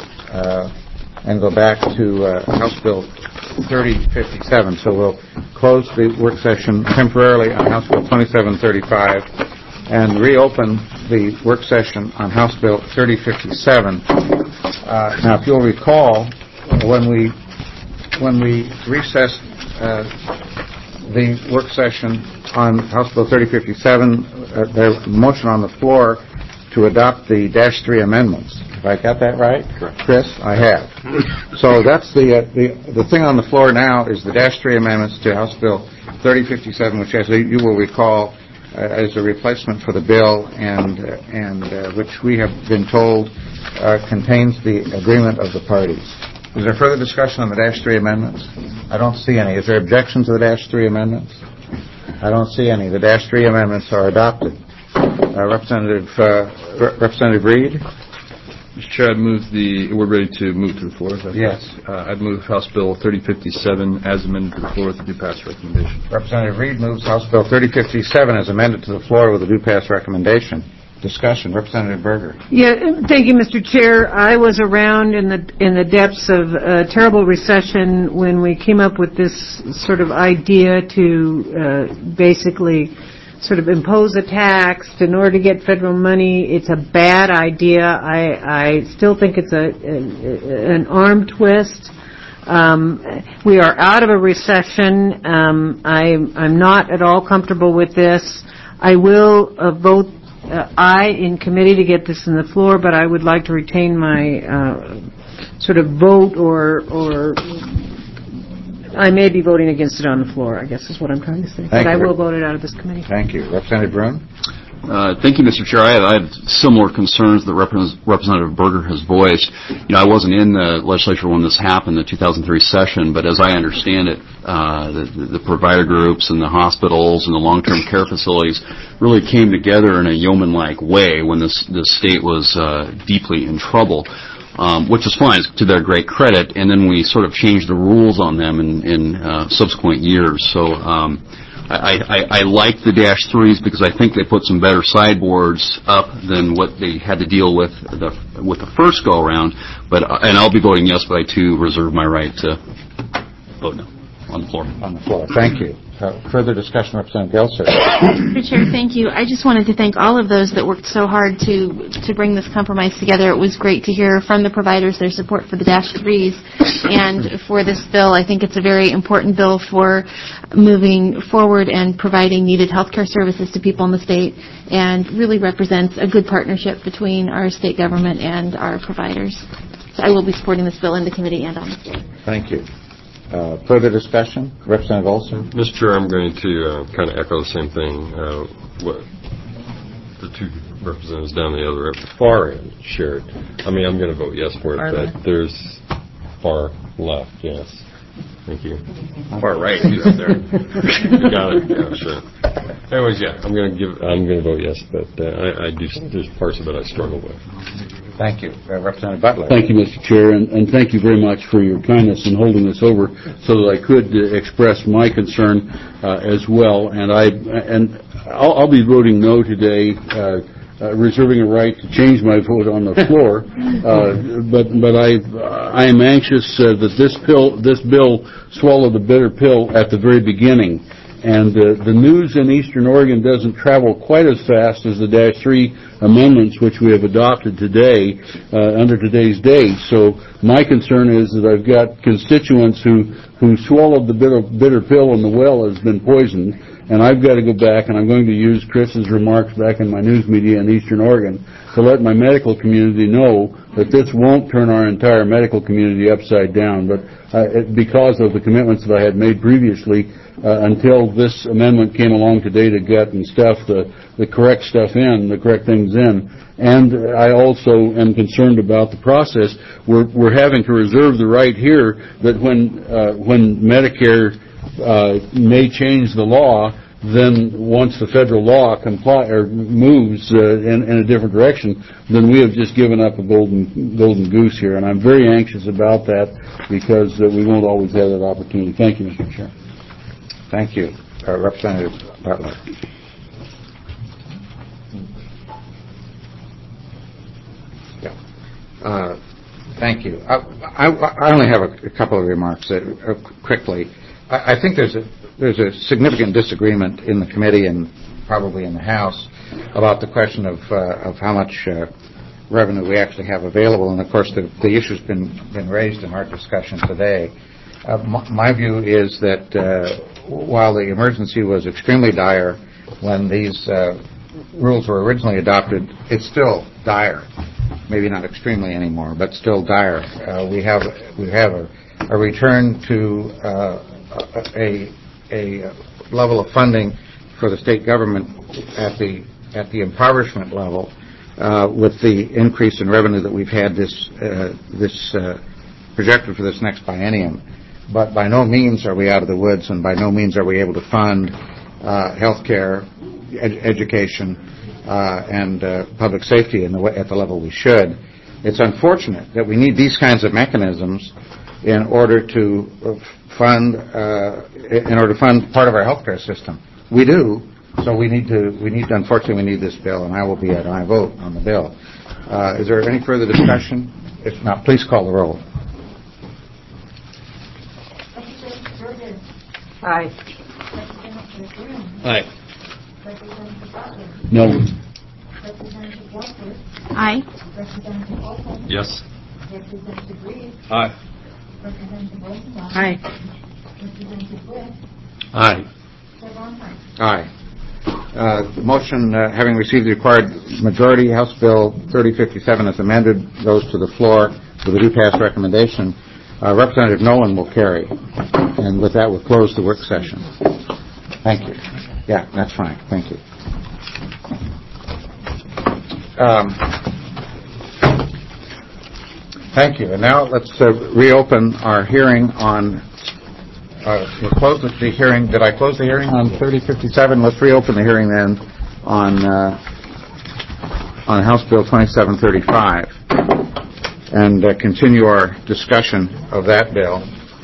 House Bill 3057. So we'll close the work session temporarily on House Bill 2735 and reopen the work session on House Bill 3057. Now, if you'll recall, when we recessed the work session on House Bill 3057, there was a motion on the floor to adopt the -3 amendments. Have I got that right? Correct. Chris, I have. So that's the thing on the floor now is the -3 amendments to House Bill 3057, which, as you will recall, is a replacement for the bill and which we have been told contains the agreement of the parties. Is there further discussion on the -3 amendments? I don't see any. Is there objection to the -3 amendments? I don't see any. The -3 amendments are adopted. Representative Reed? Mr. Chair, we're ready to move to the floor. Yes. I'd move House Bill 3057 as amended to the floor with a due pass recommendation. Representative Reed moves House Bill 3057 as amended to the floor with a due pass recommendation. Discussion. Representative Berger. Yeah, thank you, Mr. Chair. I was around in the depths of a terrible recession when we came up with this sort of idea to basically sort of impose a tax in order to get federal money. It's a bad idea. I still think it's an arm twist. We are out of a recession. I'm not at all comfortable with this. I will vote aye in committee to get this in the floor, but I would like to retain my sort of vote or I may be voting against it on the floor, I guess is what I'm trying to say. But I will vote it out of this committee. Thank you. Representative Brune? Thank you, Mr. Chair. I have similar concerns that Representative Berger has voiced. I wasn't in the legislature when this happened, the 2003 session, but as I understand it, the provider groups and the hospitals and the long-term care facilities really came together in a yeoman-like way when the state was deeply in trouble. Which is fine, to their great credit, and then we sort of changed the rules on them in subsequent years. So I like the -3s because I think they put some better sideboards up than what they had to deal with the first go-around. And I'll be voting yes, but I, too, reserve my right to vote no on the floor. On the floor. Thank you. Further discussion, Representative Gelser. Mr. Chair, thank you. I just wanted to thank all of those that worked so hard to bring this compromise together. It was great to hear from the providers their support for the -3s and for this bill. I think it's a very important bill for moving forward and providing needed health care services to people in the state and really represents a good partnership between our state government and our providers. So I will be supporting this bill in the committee and on the floor. Thank you. Further discussion? Representative Olson? Mr. Chair, I'm going to kind of echo the same thing what the two representatives down the other far end shared. I mean, I'm going to vote yes for it, but there's far left, yes. Thank you. Far right, he's up there. You got it. Yeah, sure. Anyways, yeah, I'm going to vote yes, but I do, there's parts of it I struggle with. Thank you. Representative Butler. Thank you, Mr. Chair, and thank you very much for your kindness in holding this over so that I could express my concern as well. And I'll be voting no today, reserving a right to change my vote on the floor. But I am anxious that this bill swallow the bitter pill at the very beginning. And the news in Eastern Oregon doesn't travel quite as fast as the Dash 3 amendments, which we have adopted today, under today's date. So my concern is that I've got constituents who swallowed the bitter pill and the well has been poisoned. And I've got to go back, and I'm going to use Chris's remarks back in my news media in Eastern Oregon to let my medical community know that this won't turn our entire medical community upside down. But because of the commitments that I had made previously, until this amendment came along today to get and stuff the correct stuff in, the correct things in. And I also am concerned about the process. We're having to reserve the right here that when Medicare may change the law, then once the federal law moves in a different direction, then we have just given up a golden goose here. And I'm very anxious about that because we won't always have that opportunity. Thank you, Mr. Chair. Thank you. Representative Butler. Thank you. I only have a couple of remarks quickly. I think there's a significant disagreement in the committee and probably in the House about the question of how much revenue we actually have available. And of course, the issue's been raised in our discussion today. My view is that while the emergency was extremely dire when these rules were originally adopted, it's still dire. Maybe not extremely anymore, but still dire. We have a return to a level of funding for the state government at the impoverishment level with the increase in revenue that we've had this projected for this next biennium. But by no means are we out of the woods, and by no means are we able to fund health care, education, and public safety at the level we should. It's unfortunate that we need these kinds of mechanisms in order to fund part of our health care system. We do, so unfortunately we need this bill, and I will be at my vote on the bill. Is there any further discussion? If not, please call the roll. Aye. Aye. No. Aye. Yes. Aye. Aye. Aye. Aye. The motion, having received the required majority, House Bill 3057 as amended, goes to the floor with a do-pass recommendation. Representative Nolan will carry. And with that, we'll close the work session. Thank you. Yeah, that's fine. Thank you. Thank you. And now let's reopen our hearing on... we'll close the hearing. Did I close the hearing on 3057? Let's reopen the hearing then on House Bill 2735 and continue our discussion of that bill.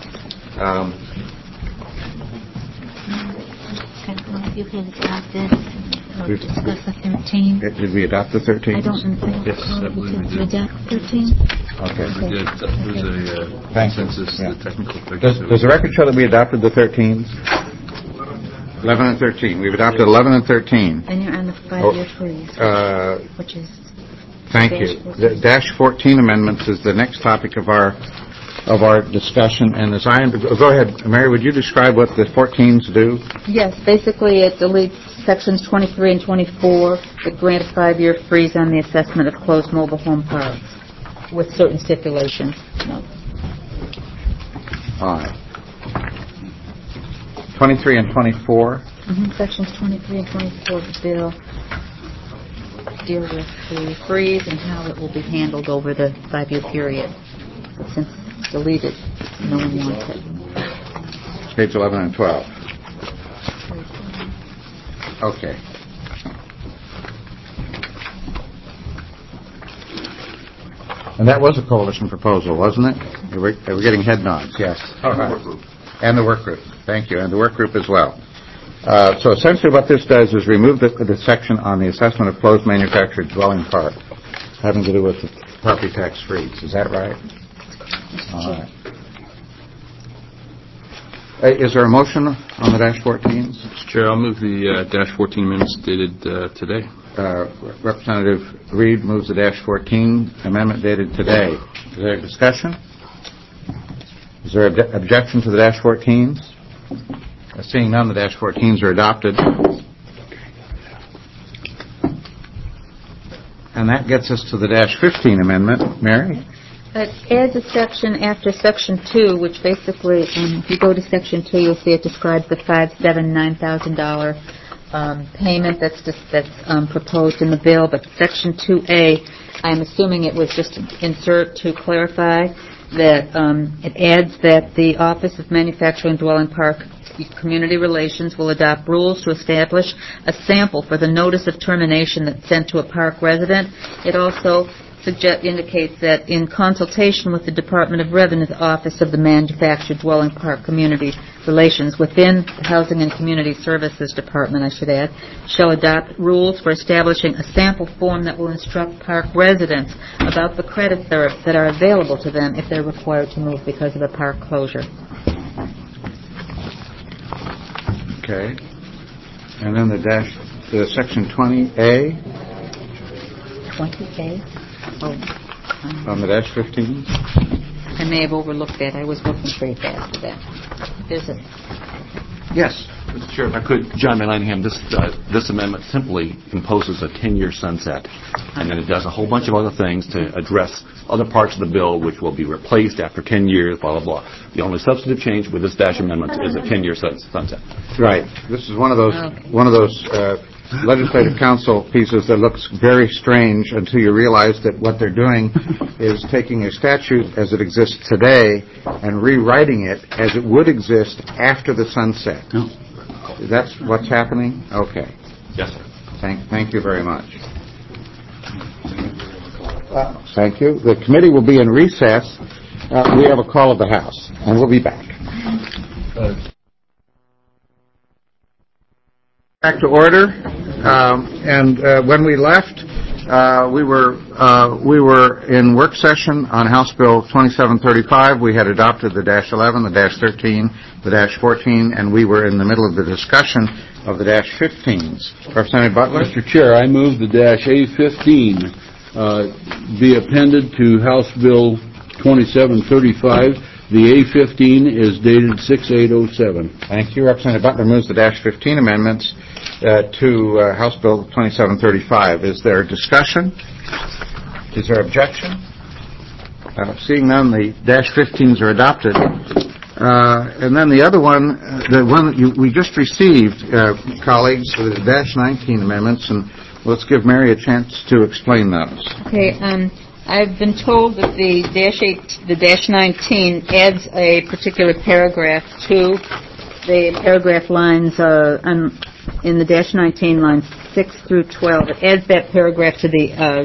You can adopt this or discuss the 13. Did we adopt the 13? I don't think Yes, I believe we did. Adopt 13? Okay. We did. There's a consensus, the technical figures. Does the record show that we adopted the 13s? 11 and 13. We've adopted 11 and 13. And you're on the 5-year freeze, which is... Thank you. The Dash 14 amendments is the next topic of our discussion. And as go ahead, Mary, would you describe what the 14s do? Yes, basically it deletes sections 23 and 24 that grant a 5-year freeze on the assessment of closed mobile home parks with certain stipulations. No. All right. 23 and 24? Sections 23 and 24 of the bill deal with the freeze and how it will be handled over the 5-year period. But since it's deleted, no one wants it. Page 11 and 12. Okay. And that was a coalition proposal, wasn't it? We're getting head nods, yes. All right. And the work group. Thank you. And the work group as well. So essentially what this does is remove the section on the assessment of closed manufactured dwelling park having to do with the property tax freeze. Is that right? All right. Is there a motion on the Dash 14s? Mr. Chair, I'll move the Dash 14 amendments dated today. Representative Reed moves the Dash 14 amendment dated today. Is there a discussion? Is there an objection to the Dash 14s? Seeing none, the Dash 14s are adopted. And that gets us to the Dash 15 amendment. Mary? It adds a section after Section 2, which basically, if you go to Section 2, you'll see it describes the $9,000 payment that's proposed in the bill. But Section 2A, I'm assuming it was just an insert to clarify that it adds that the Office of Manufacturing Dwelling Park Community Relations will adopt rules to establish a sample for the notice of termination that's sent to a park resident. It also indicates that in consultation with the Department of Revenue, the Office of the Manufactured Dwelling Park Community Relations within the Housing and Community Services Department, I should add, shall adopt rules for establishing a sample form that will instruct park residents about the credits that are available to them if they're required to move because of a park closure. Okay. And then the Section 20A. 20A? On the Dash 15? I may have overlooked that. I was looking pretty fast at that. Is it? Yes. Mr. Chair, if I could, John Manningham, this amendment simply imposes a 10-year sunset, and then it does a whole bunch of other things to address other parts of the bill which will be replaced after 10 years, blah, blah, blah. The only substantive change with this Dash amendment is a 10-year sunset. Right. This is one of those legislative council pieces that looks very strange until you realize that what they're doing is taking a statute as it exists today and rewriting it as it would exist after the sunset. No. That's what's happening? Okay. Yes, sir. Thank you very much. Thank you. The committee will be in recess. We have a call of the House, and we'll be back. Back to order. When we left, we were in work session on House Bill 2735. We had adopted the Dash 11, the Dash 13, the Dash 14, and we were in the middle of the discussion of the Dash 15s. Representative Butler? Mr. Chair, I move the Dash A15 be appended to House Bill 2735. The A15 is dated 6/8/07. Thank you. Representative Butler moves the Dash 15 amendments to House Bill 2735. Is there discussion? Is there objection? Seeing none, the Dash 15s are adopted. And then the other one, the one that we just received, colleagues, the Dash 19 amendments, and let's give Mary a chance to explain those. Okay. I've been told that the Dash 19 adds a particular paragraph to the paragraph lines in the Dash 19 lines 6 through 12. It adds that paragraph to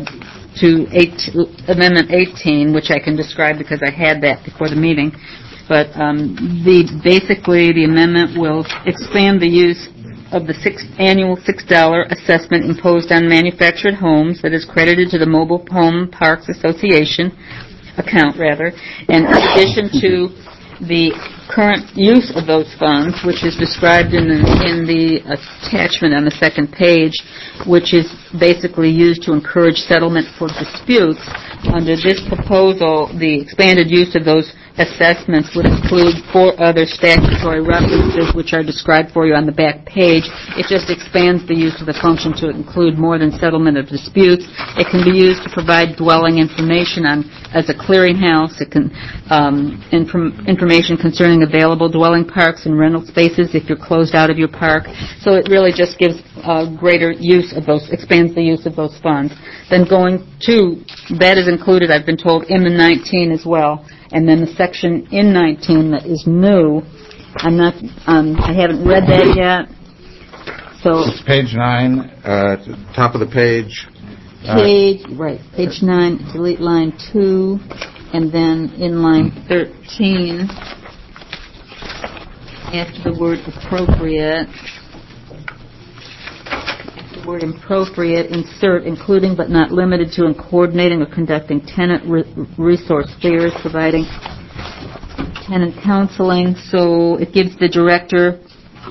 Amendment 18, which I can describe because I had that before the meeting. But basically the amendment will expand the use of the annual $6 assessment imposed on manufactured homes that is credited to the Mobile Home Parks Association account, in addition to the current use of those funds, which is described in the attachment on the second page, which is basically used to encourage settlement for disputes. Under this proposal, the expanded use of those assessments would include 4 other statutory references, which are described for you on the back page. It just expands the use of the function to include more than settlement of disputes. It can be used to provide dwelling information as a clearinghouse. It can information concerning available dwelling parks and rental spaces if you're closed out of your park. So it really just gives greater use of those, expands the use of those funds. Then going to, that is included, I've been told, in the 19 as well. And then the section in 19 that is new, I haven't read that yet. So it's page 9, top of the page. Page 9, delete line 2, and then in line 13, after the word appropriate, insert including but not limited to and coordinating or conducting tenant resource fairs, providing tenant counseling. So it gives the director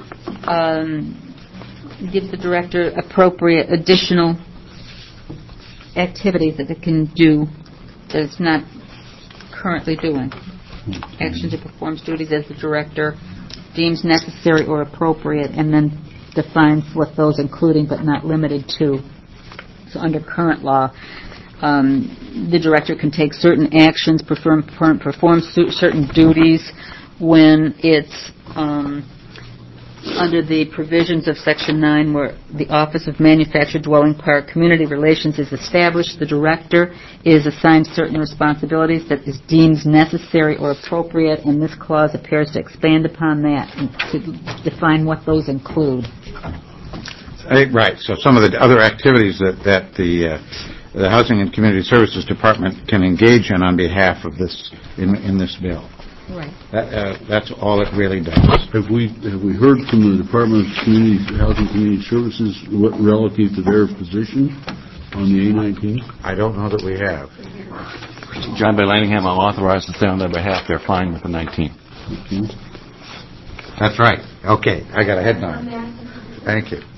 appropriate additional activities that it can do that it's not currently doing. Actions it performs duties as the director deems necessary or appropriate, and then defines what those including but not limited to. So under current law, the director can take certain actions, perform certain duties when it's under the provisions of Section 9 where the Office of Manufactured Dwelling Park Community Relations is established. The director is assigned certain responsibilities that is deemed necessary or appropriate, and this clause appears to expand upon that and to define what those include. Right. So some of the other activities that the Housing and Community Services Department can engage in on behalf of this in this bill. Right. That's all it really does. Have we heard from the Department of Housing and Community Services relative to their position on the A-19? I don't know that we have. John B. Lanningham, I'm authorized to say on their behalf they're fine with the 19. That's right. Okay, I got a head nod. Thank you.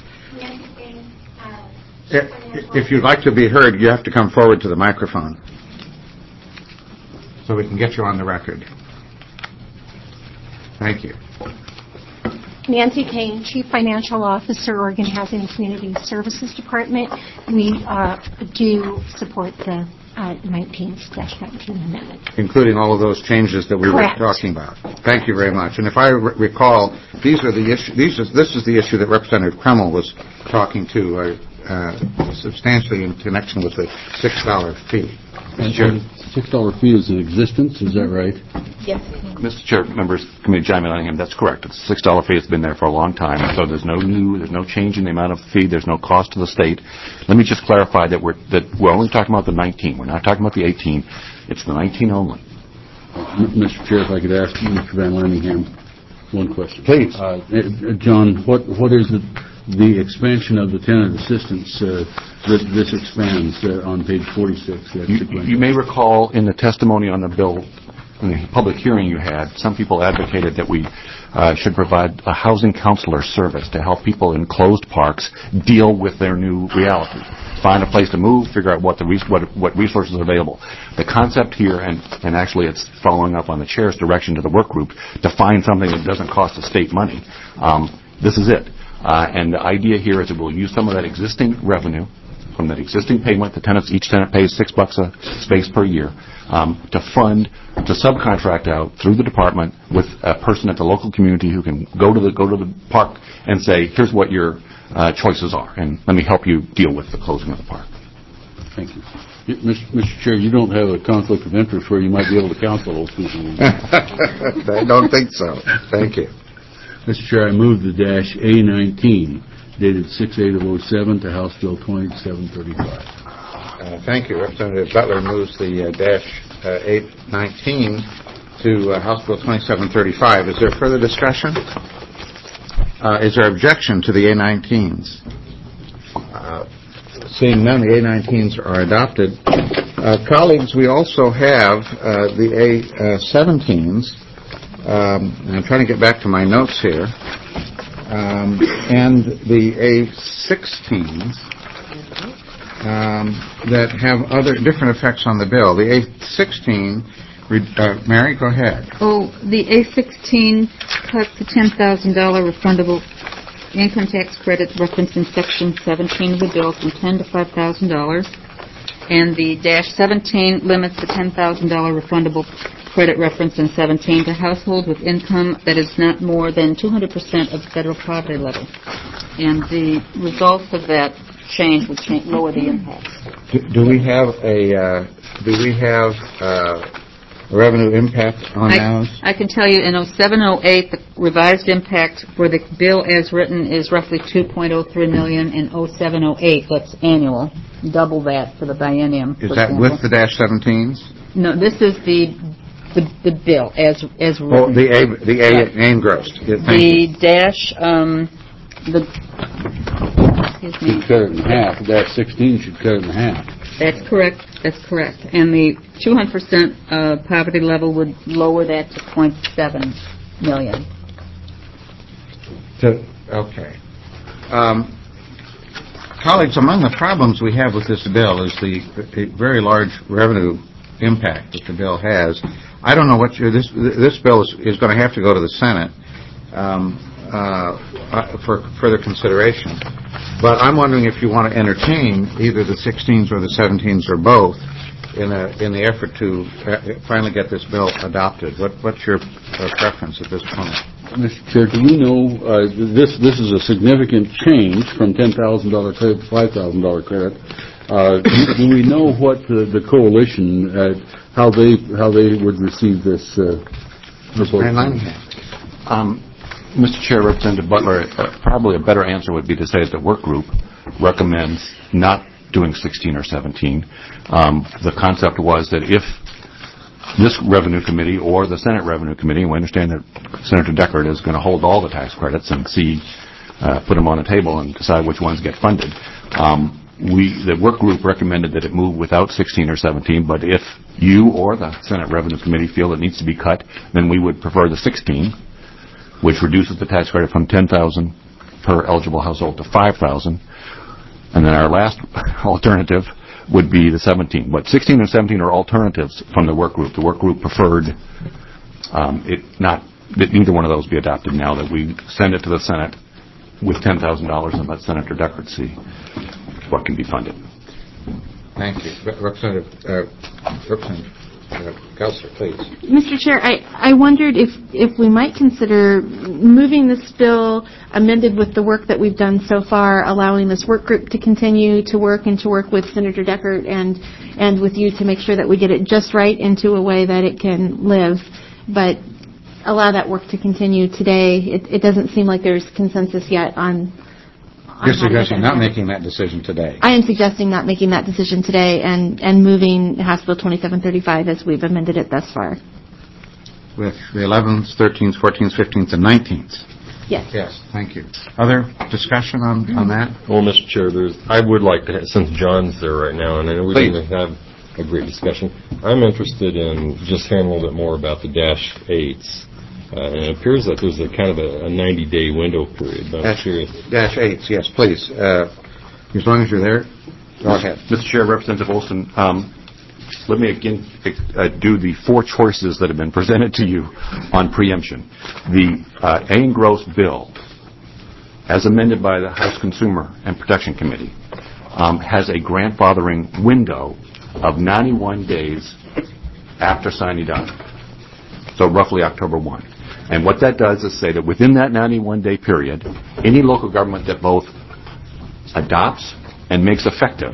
If you'd like to be heard, you have to come forward to the microphone so we can get you on the record. Thank you. Nancy Kane, Chief Financial Officer, Oregon Housing and Community Services Department. We do support the 19/19 amendment. Including all of those changes that we Correct. were talking about. Thank you very much. And if I recall, this is the issue that Representative Kreml was talking to substantially in connection with the $6 fee. Sure. $6 fee is in existence, is that right? Yes. Mr. Chair, members, Committee, John B. Lanningham, that's correct. It's a $6 fee. It's been there for a long time. So there's no change in the amount of fee. There's no cost to the state. Let me just clarify that we're only talking about the 19. We're not talking about the 18. It's the 19 only. Mr. Chair, if I could ask Mr. Van Lanningham one question. Please. John, what is the expansion of the tenant assistance that this expands on page 46? You may recall in the testimony on the bill, in the public hearing you had, some people advocated that we should provide a housing counselor service to help people in closed parks deal with their new reality. Find a place to move, figure out what resources are available. The concept here, and actually it's following up on the chair's direction to the work group, to find something that doesn't cost the state money. This is it. And the idea here is that we'll use some of that existing revenue from that existing payment. Each tenant pays $6 a space per year to subcontract out through the department with a person at the local community who can go to the park and say, here's what your choices are, and let me help you deal with the closing of the park. Thank you. Mr. Chair, you don't have a conflict of interest where you might be able to counsel those people. I don't think so. Thank you. Mr. Chair, I move the A-19, dated 6/8/07 to House Bill 2735. Thank you. Representative Butler moves the A-19 to House Bill 2735. Is there further discussion? Is there objection to the A-19s? Seeing none, the A-19s are adopted. Colleagues, we also have the A-17s. I'm trying to get back to my notes here. And the A-16s that have other different effects on the bill. The A-16, Mary, go ahead. The A-16 cuts the $10,000 refundable income tax credit referenced in Section 17 of the bill from $10,000 to $5,000. And the -17 limits the $10,000 refundable credit reference in 17 to households with income that is not more than 200% of the federal poverty level. And the results of that change would lower the impacts. Do we have revenue impact on those? I can tell you in 0708, the revised impact for the bill as written is roughly $2.03 million. In 0708, that's annual, double that for the biennium. Is that with the dash 17s? No, this is the bill as written. Oh, the A engrossed. The dash, excuse me. Should cut it in half. Dash 16 should cut it in half. That's correct. And the 200% poverty level would lower that to $0.7 million. Okay. Colleagues, among the problems we have with this bill is the very large revenue impact that the bill has. I don't know what this bill is going to have to go to the Senate for further consideration. But I'm wondering if you want to entertain either the 16s or the 17s or both in the effort to finally get this bill adopted. What's your preference at this point? Mr. Chair, do we know this is a significant change from $10,000 credit to $5,000 credit? Do we know what the coalition how they would receive this report? Mr. Chair, Representative Butler, probably a better answer would be to say that the work group recommends not doing 16 or 17. The concept was that if this revenue committee or the Senate Revenue Committee, and we understand that Senator Deckard is going to hold all the tax credits and put them on a table and decide which ones get funded. The work group recommended that it move without 16 or 17, but if you or the Senate Revenue Committee feel it needs to be cut, then we would prefer the 16, which reduces the tax credit from $10,000 per eligible household to $5,000. And then our last alternative would be the 17. But 16 and 17 are alternatives from the work group. The work group preferred that neither one of those be adopted now, that we send it to the Senate with $10,000 and let Senator Deckard see what can be funded. Thank you. Representative Counselor, please. Mr. Chair, I wondered if we might consider moving this bill amended with the work that we've done so far, allowing this work group to continue to work and to work with Senator Deckard and with you to make sure that we get it just right into a way that it can live, but allow that work to continue today. It doesn't seem like there's consensus yet on You're suggesting not making that decision today. I am suggesting not making that decision today and moving House Bill 2735 as we've amended it thus far. With the 11th, 13th, 14th, 15th, and 19th. Yes. Yes, thank you. Other discussion on that? Well, Mr. Chair, I would like to, since John's there right now, and I know we didn't have a great discussion, I'm interested in just hearing a little bit more about the Dash 8s. And it appears that there's a kind of a 90-day window period, but I'm curious. Dash 8s, yes, please. As long as you're there, go ahead. Mr. Chair, Representative Olson, let me again do the four choices that have been presented to you on preemption. The A. Gross bill, as amended by the House Consumer and Protection Committee, has a grandfathering window of 91 days after signing on. So roughly October 1. And what that does is say that within that 91-day period, any local government that both adopts and makes effective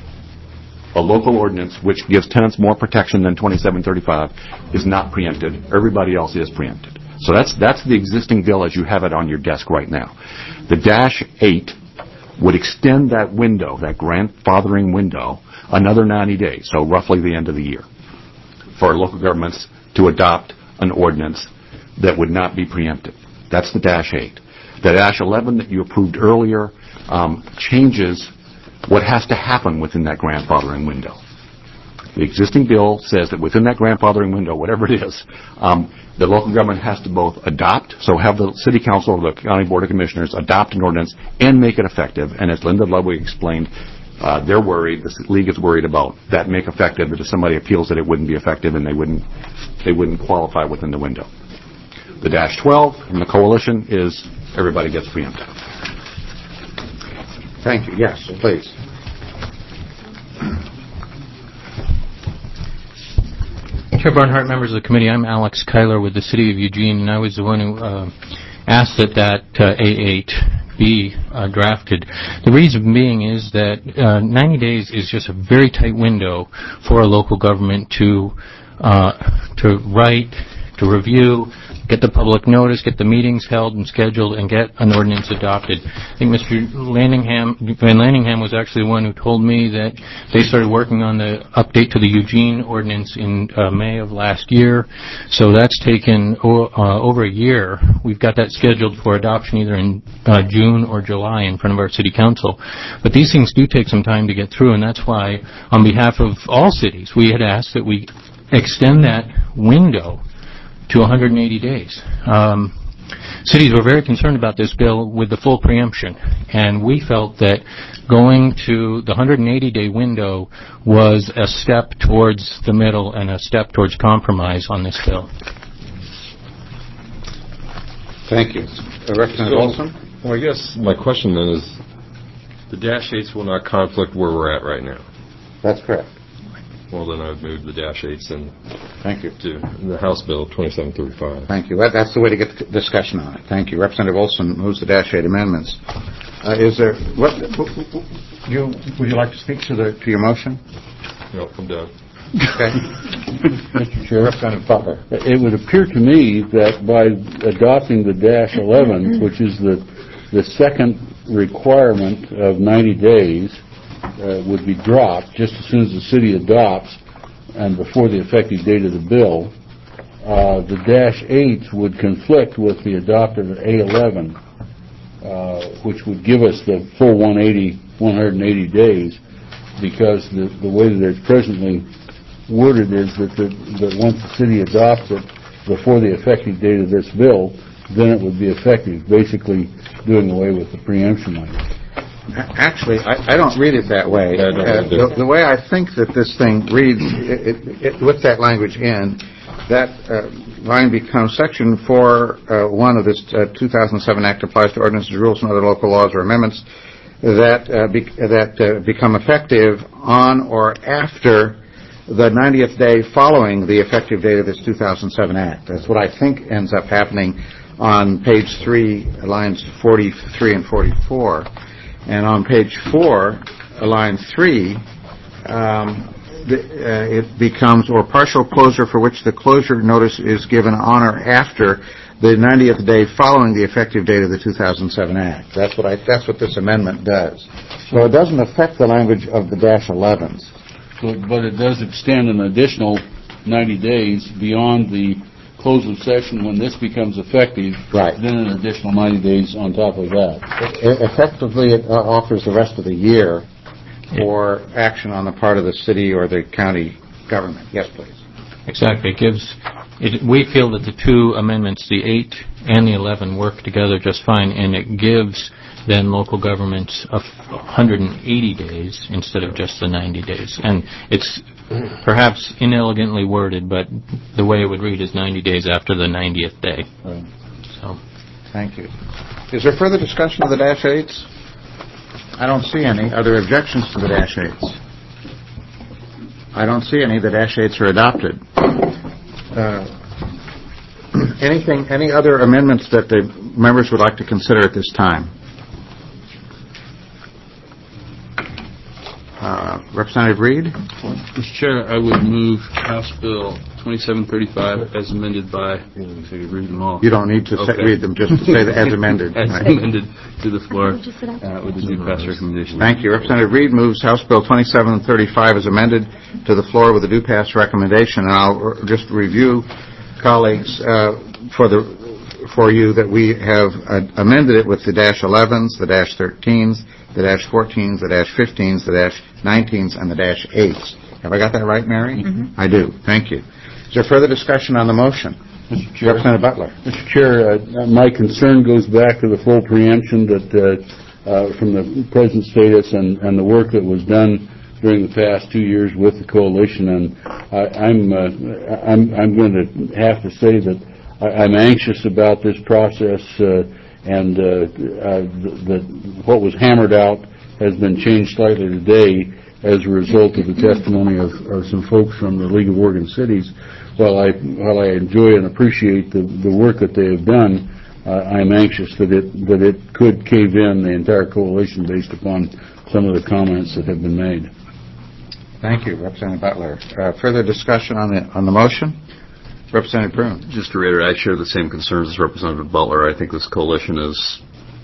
a local ordinance which gives tenants more protection than 2735 is not preempted. Everybody else is preempted. So that's the existing bill as you have it on your desk right now. The Dash 8 would extend that window, that grandfathering window, another 90 days, so roughly the end of the year, for local governments to adopt an ordinance that would not be preempted. That's the Dash 8. The Dash 11 that you approved earlier changes what has to happen within that grandfathering window. The existing bill says that within that grandfathering window, whatever it is, the local government has to both adopt, so have the City Council or the County Board of Commissioners adopt an ordinance and make it effective. And as Linda Ludwig explained, they're worried, the League is worried about that make effective, that if somebody appeals that it wouldn't be effective and they wouldn't qualify within the window. The Dash 12 from the coalition is everybody gets preempted. Thank you. Yes, please. Chair Barnhart, members of the committee, I'm Alex Kyler with the City of Eugene, and I was the one who asked that A8 be drafted. The reason being is that 90 days is just a very tight window for a local government to to write, to review, get the public notice, get the meetings held and scheduled, and get an ordinance adopted. I think Mr. Van Lanningham was actually the one who told me that they started working on the update to the Eugene ordinance in May of last year. So that's taken over a year. We've got that scheduled for adoption either in June or July in front of our city council. But these things do take some time to get through, and that's why, on behalf of all cities, we had asked that we extend that window to 180 days. Cities were very concerned about this bill with the full preemption, and we felt that going to the 180-day window was a step towards the middle and a step towards compromise on this bill. Thank you. Representative Olson? Well, I guess my question then is, the Dash 8s will not conflict where we're at right now. That's correct. Well, then I would move the Dash 8s and thank you to the House Bill 2735. Thank you. That's the way to get the discussion on it. Thank you. Representative Olson moves the Dash 8 amendments. Is there would you like to speak to your motion? No, I'm done. Okay. Mr. Chair, Representative Butler. It would appear to me that by adopting the Dash 11, which is the second requirement of 90 days, would be dropped just as soon as the city adopts and before the effective date of the bill. The Dash 8s would conflict with the adopted A11, which would give us the full 180 days, because the way that it's presently worded is that once the city adopts it before the effective date of this bill, then it would be effective, basically doing away with the preemption language. Actually, I don't read it that way. The way I think that this thing reads, with that language in, that line becomes Section 4.1 of this 2007 Act applies to ordinances, rules, and other local laws or amendments that become effective on or after the 90th day following the effective date of this 2007 Act. That's what I think ends up happening on page 3, lines 43 and 44. And on page 4, line 3, it becomes, or partial closure for which the closure notice is given on or after the 90th day following the effective date of the 2007 Act. That's what this amendment does. So it doesn't affect the language of the Dash 11s. But it does extend an additional 90 days beyond the close of session when this becomes effective. Right. Then an additional 90 days on top of that. Effectively, it offers the rest of the year for action on the part of the city or the county government. Yes, please. Exactly. We feel that the two amendments, the 8 and the 11, work together just fine, and it gives then local governments 180 days instead of just the 90 days. And it's perhaps inelegantly worded, but the way it would read is 90 days after the 90th day. Right. So, thank you. Is there further discussion of the Dash 8s? I don't see any. Are there objections to the Dash 8s? I don't see any. The Dash 8s are adopted. Any other amendments that the members would like to consider at this time? Representative Reed? Mr. Chair, I would move House Bill 2735 as amended by... read them all. You don't need to read them, just to say that as amended. As amended to the floor with the due pass recommendation. Thank you. Representative Reed moves House Bill 2735 as amended to the floor with a due pass recommendation. And I'll just review, colleagues, for you that we have amended it with the Dash 11s, the Dash 13s, the Dash 14s, the Dash 15s, the Dash 19s, and the Dash 8s. Have I got that right, Mary? Mm-hmm. I do. Thank you. Is there further discussion on the motion? Mr. Chair. Representative Butler. Mr. Chair, my concern goes back to the full preemption that from the present status and the work that was done during the past 2 years with the coalition, and I'm going to have to say that I'm anxious about this process, and that what was hammered out has been changed slightly today as a result of the testimony of some folks from the League of Oregon Cities. While I enjoy and appreciate the work that they have done, I'm anxious that it could cave in the entire coalition based upon some of the comments that have been made. Thank you, Representative Butler. Further discussion on the motion? Representative Broom. Just to reiterate, I share the same concerns as Representative Butler. I think this coalition is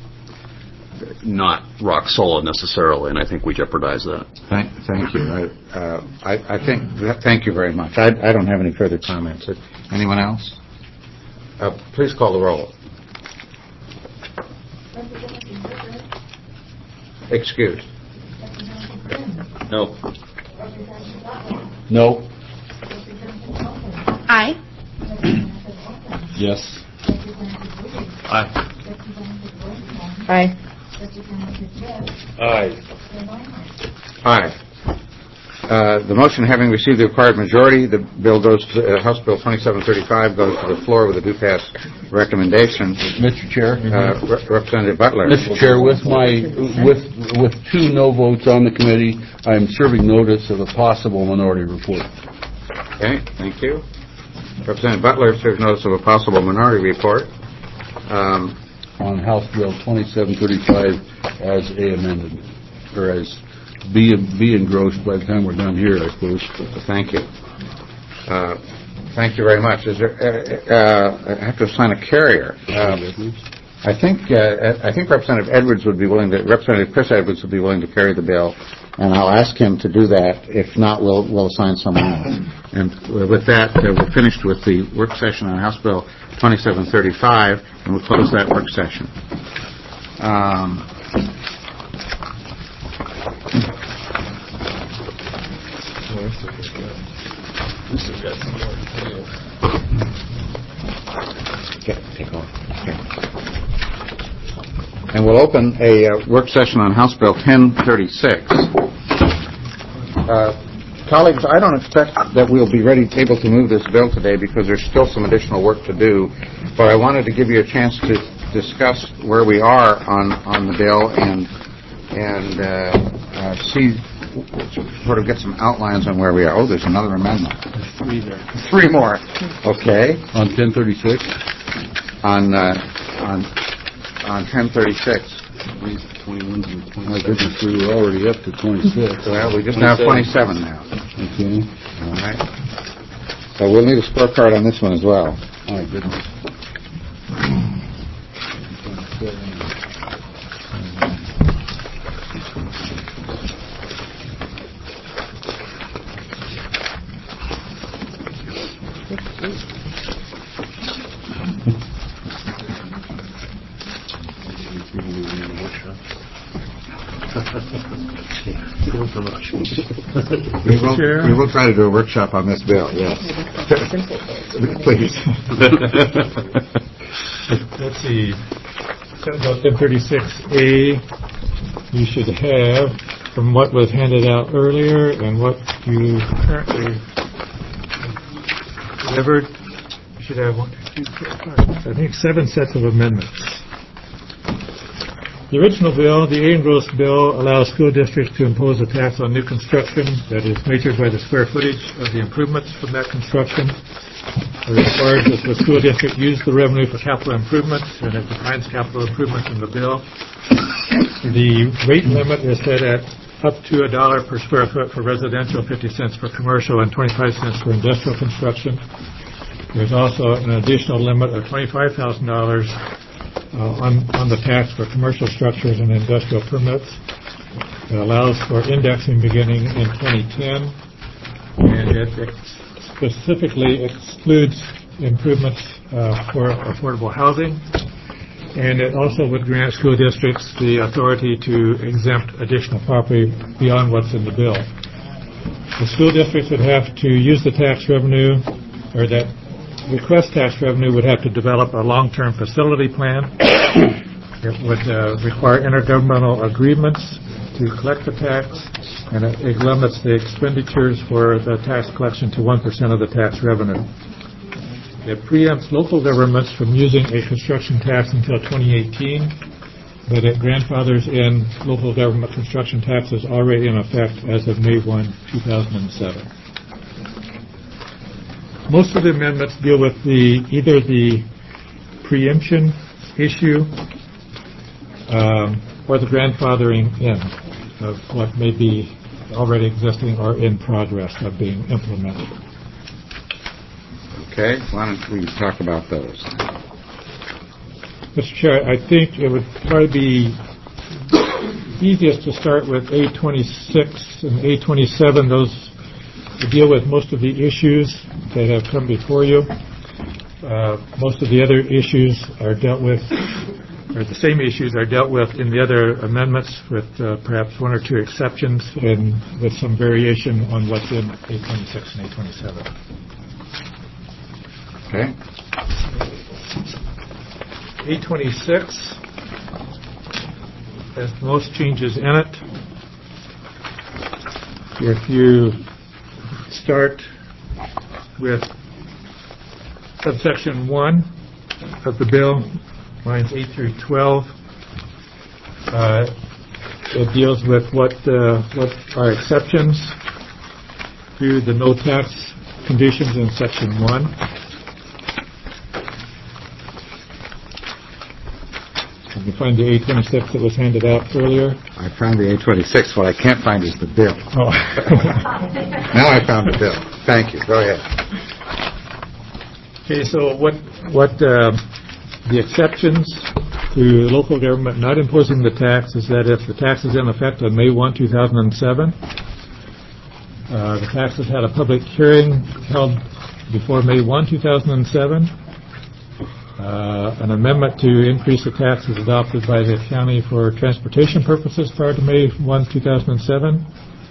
not rock solid necessarily, and I think we jeopardize that. Thank you. Thank you very much. I don't have any further comments. Anyone else? Please call the roll. Excused. No. No. Aye. Yes. Aye. Aye. Aye. Aye. The motion having received the required majority, the bill goes to House Bill 2735 goes to the floor with a do-pass recommendation. Mr. Chair. Representative Butler. Mr. Chair, with two no votes on the committee, I am serving notice of a possible minority report. Okay, thank you. Representative Butler serves notice of a possible minority report on House Bill 2735 as A amended, or as B engrossed by the time we're done here, I suppose. Thank you. Thank you very much. Is there? I have to assign a carrier. I think Representative Edwards would be willing to. Representative Chris Edwards would be willing to carry the bill, and I'll ask him to do that. If not, we'll assign someone else. And with that, we're finished with the work session on House Bill 2735, and we'll close that work session. Take off. Okay. And we'll open a work session on House Bill 1036. Colleagues, I don't expect that we'll be able to move this bill today because there's still some additional work to do, but I wanted to give you a chance to discuss where we are on the bill and see, sort of get some outlines on where we are. Oh, there's another amendment. There's three there. Three more. Okay. On 1036? On 1036. My goodness, we were already up to 26. Well, we just have 27 now. Okay. All right. So we'll need a scorecard on this one as well. My goodness. We will try to do a workshop on this bill, yes. Please. Let's see. Senate Bill 1036A, you should have, from what was handed out earlier and what you currently delivered, you should have 7 sets of amendments. The original bill, the A-engrossed bill, allows school districts to impose a tax on new construction that is measured by the square footage of the improvements from that construction. It requires that the school district use the revenue for capital improvements, and it defines capital improvements in the bill. The rate limit is set at up to $1 per square foot for residential, 50 cents for commercial, and 25 cents for industrial construction. There's also an additional limit of $25,000 on the tax for commercial structures and industrial permits. It allows for indexing beginning in 2010, and it specifically excludes improvements for affordable housing, and it also would grant school districts the authority to exempt additional property beyond what's in the bill. The school districts would have to use the tax revenue, or that request tax revenue would have to develop a long-term facility plan. It would require intergovernmental agreements to collect the tax, and it limits the expenditures for the tax collection to 1% of the tax revenue. It preempts local governments from using a construction tax until 2018, but it grandfathers in local government construction taxes already in effect as of May 1, 2007. Most of the amendments deal with either the preemption issue or the grandfathering in of what may be already existing or in progress of being implemented. Okay, why don't we talk about those? Mr. Chair, I think it would probably be easiest to start with A26 and A27. Those deal with most of the issues that have come before you. Most of the other issues are dealt with, or the same issues are dealt with in the other amendments, with perhaps one or two exceptions and with some variation on what's in A26 and A27. Okay. A26 has most changes in it. If you start with subsection 1 of the bill, lines 8 through 12, it deals with what are exceptions to the no tax conditions in section 1. Can you find the A26 that was handed out earlier? I found the A26. What I can't find is the bill. Oh. Now I found the bill. Thank you. Go ahead. Okay, so what the exceptions to local government not imposing the tax is that if the tax is in effect on May 1, 2007, the taxes had a public hearing held before May 1, 2007, an amendment to increase the tax is adopted by the county for transportation purposes prior to May 1, 2007.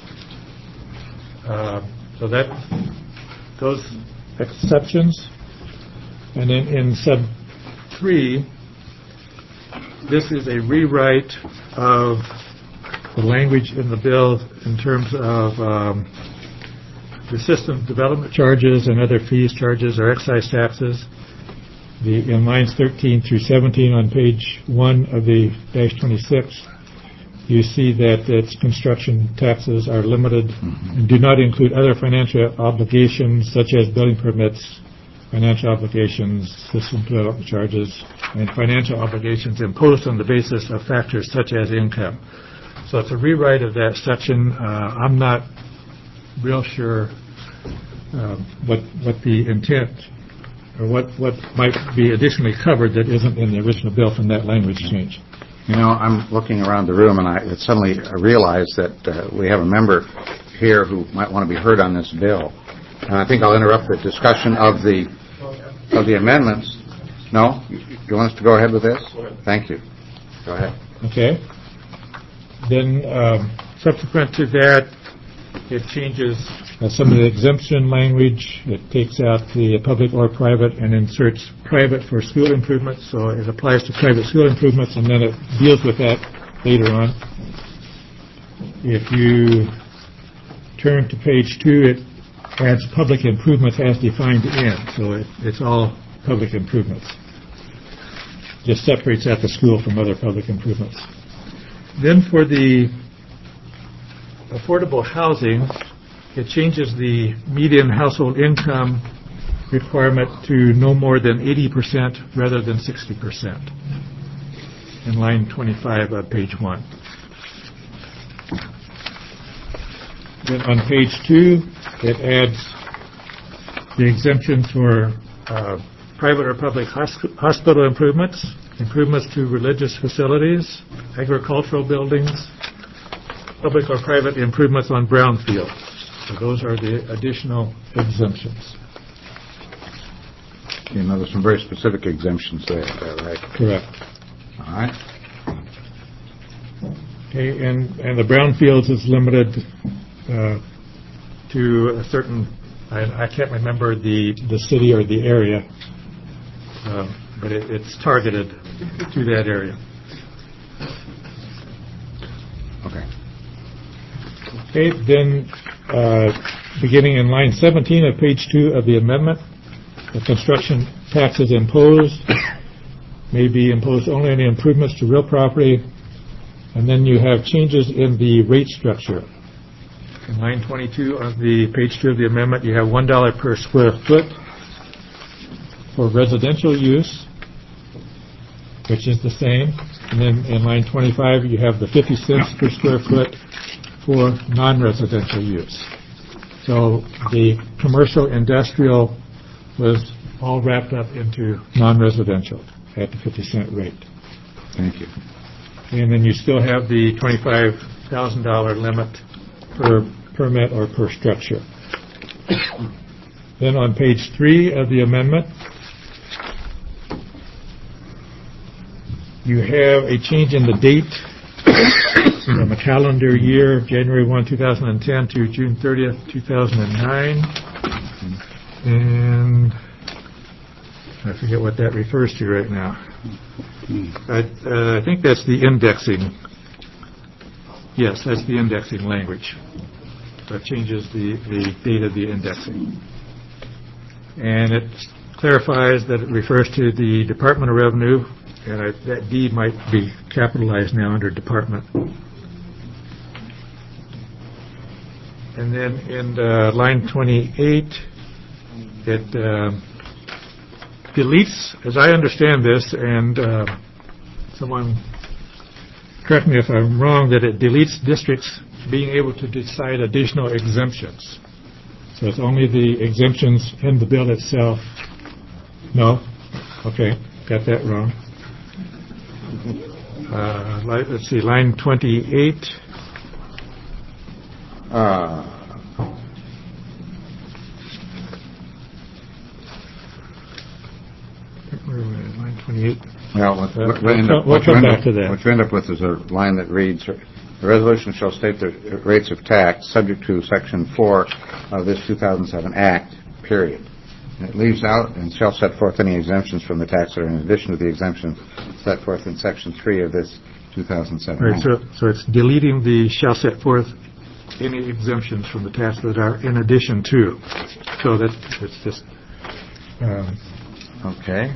So that those exceptions. And then in sub 3, this is a rewrite of the language in the bill in terms of the system development charges and other fees, charges, or excise taxes. In lines 13 through 17 on page 1 of the dash 26, you see that its construction taxes are limited and do not include other financial obligations such as building permits, financial obligations, system development charges, and financial obligations imposed on the basis of factors such as income. So it's a rewrite of that section. I'm not real sure what the intent or what might be additionally covered that isn't in the original bill from that language change. You know, I'm looking around the room and I suddenly realize that we have a member here who might want to be heard on this bill. And I think I'll interrupt the discussion of the amendments. No? You want us to go ahead with this? Thank you. Go ahead. Okay. Then subsequent to that, it changes some of the exemption language. It takes out the public or private and inserts private for school improvements. So it applies to private school improvements, and then it deals with that later on. If you turn to page 2, it adds public improvements as defined in. So it's all public improvements. Just separates out the school from other public improvements. Then for the affordable housing, it changes the median household income requirement to no more than 80% rather than 60% in line 25 of page 1. Then on page 2, it adds the exemption for private or public hospital improvements, improvements to religious facilities, agricultural buildings, public or private improvements on brownfields. So those are the additional exemptions. You know, there's some very specific exemptions there, right? Correct. All right. Okay, and the brownfields is limited to a certain, I can't remember the city or the area, but it's targeted to that area. Okay. Okay, then beginning in line 17 of page 2 of the amendment, the construction taxes imposed may be imposed only on the improvements to real property, and then you have changes in the rate structure. In line 22 of the page 2 of the amendment, you have $1 per square foot for residential use, which is the same. And then in line 25, you have the 50 cents per square foot for non-residential use. So the commercial industrial was all wrapped up into non-residential at the 50-cent rate. Thank you. And then you still have the $25,000 limit per permit or per structure. Then on page 3 of the amendment, you have a change in the date from a calendar year, January 1, 2010 to June 30th, 2009. And I forget what that refers to right now. I think that's the indexing. Yes, that's the indexing language. That changes the date of the indexing. And it clarifies that it refers to the Department of Revenue, and that D might be capitalized now under Department. And then in line 28, it deletes, as I understand this, and someone correct me if I'm wrong, that it deletes districts being able to decide additional exemptions. So it's only the exemptions in the bill itself. No? Okay, got that wrong. Let's see, line 28. Line 28. Well, we'll come back to that. What you end up with is a line that reads, the resolution shall state the rates of tax subject to Section 4 of this 2007 Act, period. And it leaves out and shall set forth any exemptions from the tax that are in addition to the exemptions set forth in Section 3 of this 2007 Right, Act. so it's deleting the shall set forth any exemptions from the tax that are in addition to. So that it's just... okay.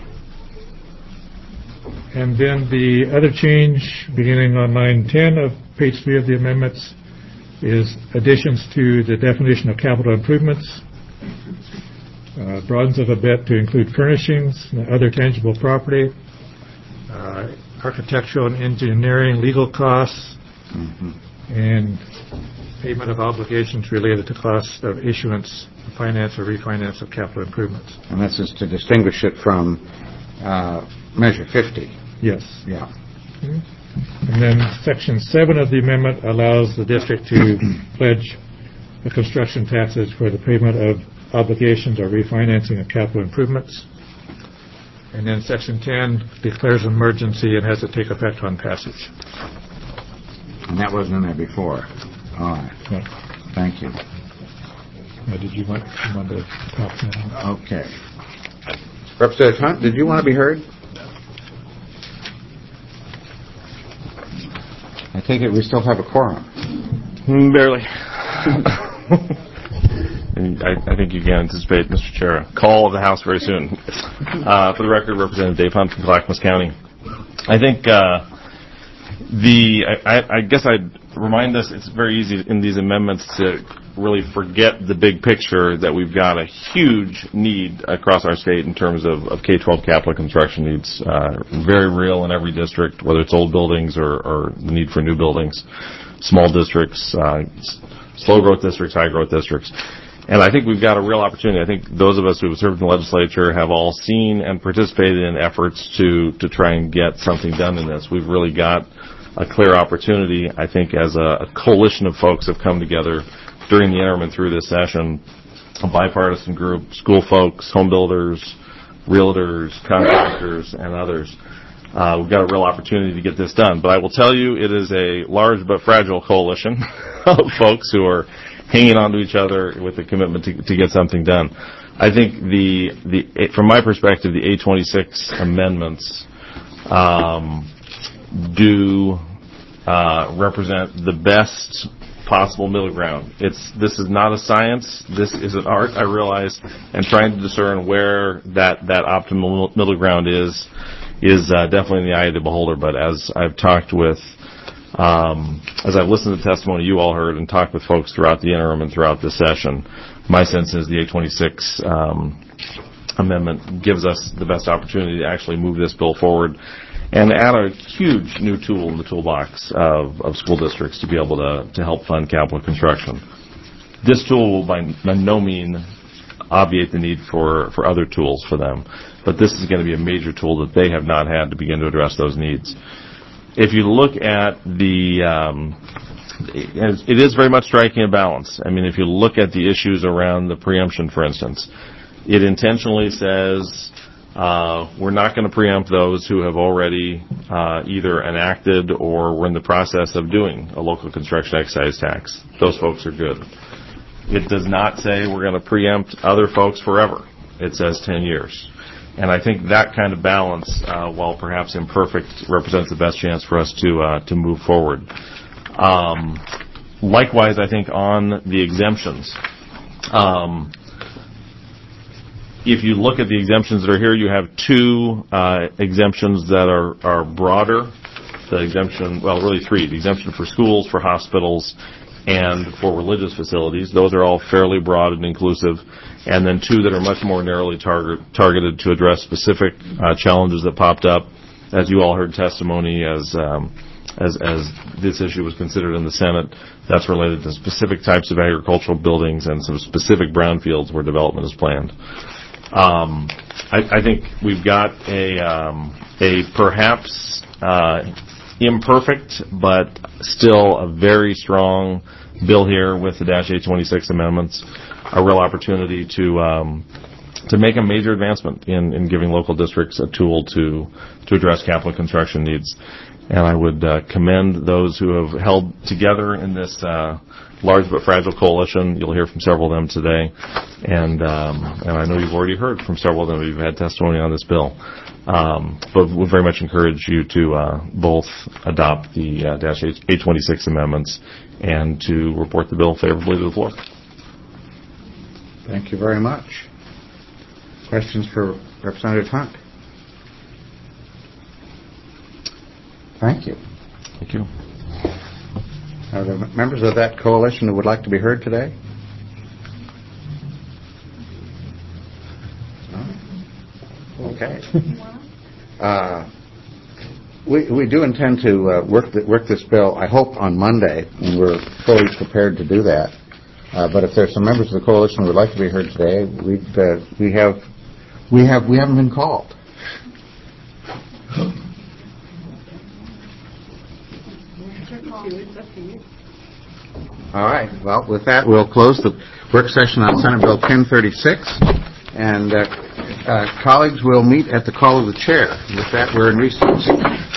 And then the other change, beginning on line 10 of page 3 of the amendments, is additions to the definition of capital improvements. Broadens it a bit to include furnishings and other tangible property, architectural and engineering, legal costs, and payment of obligations related to costs of issuance, finance, or refinance of capital improvements. And this is to distinguish it from Measure 50. Yes. Yeah. And then Section 7 of the amendment allows the district to pledge the construction taxes for the payment of obligations or refinancing of capital improvements. And then Section 10 declares an emergency and has to take effect on passage. And that wasn't in there before. All right. Yeah. Thank you. Did you want to talk now? Okay. Representative Hunt, did you want to be heard? I take it we still have a quorum. Barely. And I think you can anticipate, Mr. Chair, a call of the House very soon. For the record, Representative Dave Hunt from Clackamas County. I think I guess I'd remind us it's very easy in these amendments to really forget the big picture that we've got a huge need across our state in terms of K-12 capital construction needs. Very real in every district, whether it's old buildings or the need for new buildings, small districts, slow growth districts, high growth districts. And I think we've got a real opportunity. I think those of us who have served in the legislature have all seen and participated in efforts to try and get something done in this. We've really got a clear opportunity, I think, as a coalition of folks have come together during the interim and through this session, a bipartisan group, school folks, home builders, realtors, contractors, and others. We've got a real opportunity to get this done. But I will tell you, it is a large but fragile coalition of folks who are hanging on to each other with a commitment to get something done. I think from my perspective, the A26 amendments do represent the best possible middle ground. This is not a science. This is an art, I realize, and trying to discern where that optimal middle ground is definitely in the eye of the beholder. But as I've talked with, as I've listened to the testimony you all heard and talked with folks throughout the interim and throughout this session, my sense is the A26 amendment gives us the best opportunity to actually move this bill forward and add a huge new tool in the toolbox of school districts to be able to help fund capital construction. This tool will by no means obviate the need for other tools for them, but this is going to be a major tool that they have not had to begin to address those needs. If you look at it is very much striking a balance. I mean, if you look at the issues around the preemption, for instance, it intentionally says we're not going to preempt those who have already either enacted or were in the process of doing a local construction excise tax. Those folks are good. It does not say we're going to preempt other folks forever. It says 10 years. And I think that kind of balance, while perhaps imperfect, represents the best chance for us to move forward. Likewise, I think on the exemptions, if you look at the exemptions that are here, you have two exemptions that are broader. The exemption, well, really three. The exemption for schools, for hospitals, and for religious facilities. Those are all fairly broad and inclusive. And then two that are much more narrowly targeted to address specific challenges that popped up. As you all heard testimony, as this issue was considered in the Senate, that's related to specific types of agricultural buildings and some specific brownfields where development is planned. I think we've got a perhaps imperfect but still a very strong bill here with the -826 amendments, a real opportunity to make a major advancement in giving local districts a tool to address capital construction needs. And I would commend those who have held together in this large but fragile coalition. You'll hear from several of them today, and I know you've already heard from several of them who've had testimony on this bill. But we very much encourage you to both adopt the -826 amendments and to report the bill favorably to the floor. Thank you very much. Questions for Representative Hunt? Thank you. Thank you. Are there members of that coalition who would like to be heard today? No? Okay. We do intend to work this bill, I hope, on Monday, and we're fully prepared to do that. But if there's some members of the coalition who would like to be heard today, we haven't been called. All right. Well, with that, we'll close the work session on Senate Bill 1036. And colleagues will meet at the call of the chair. With that, we're in recess.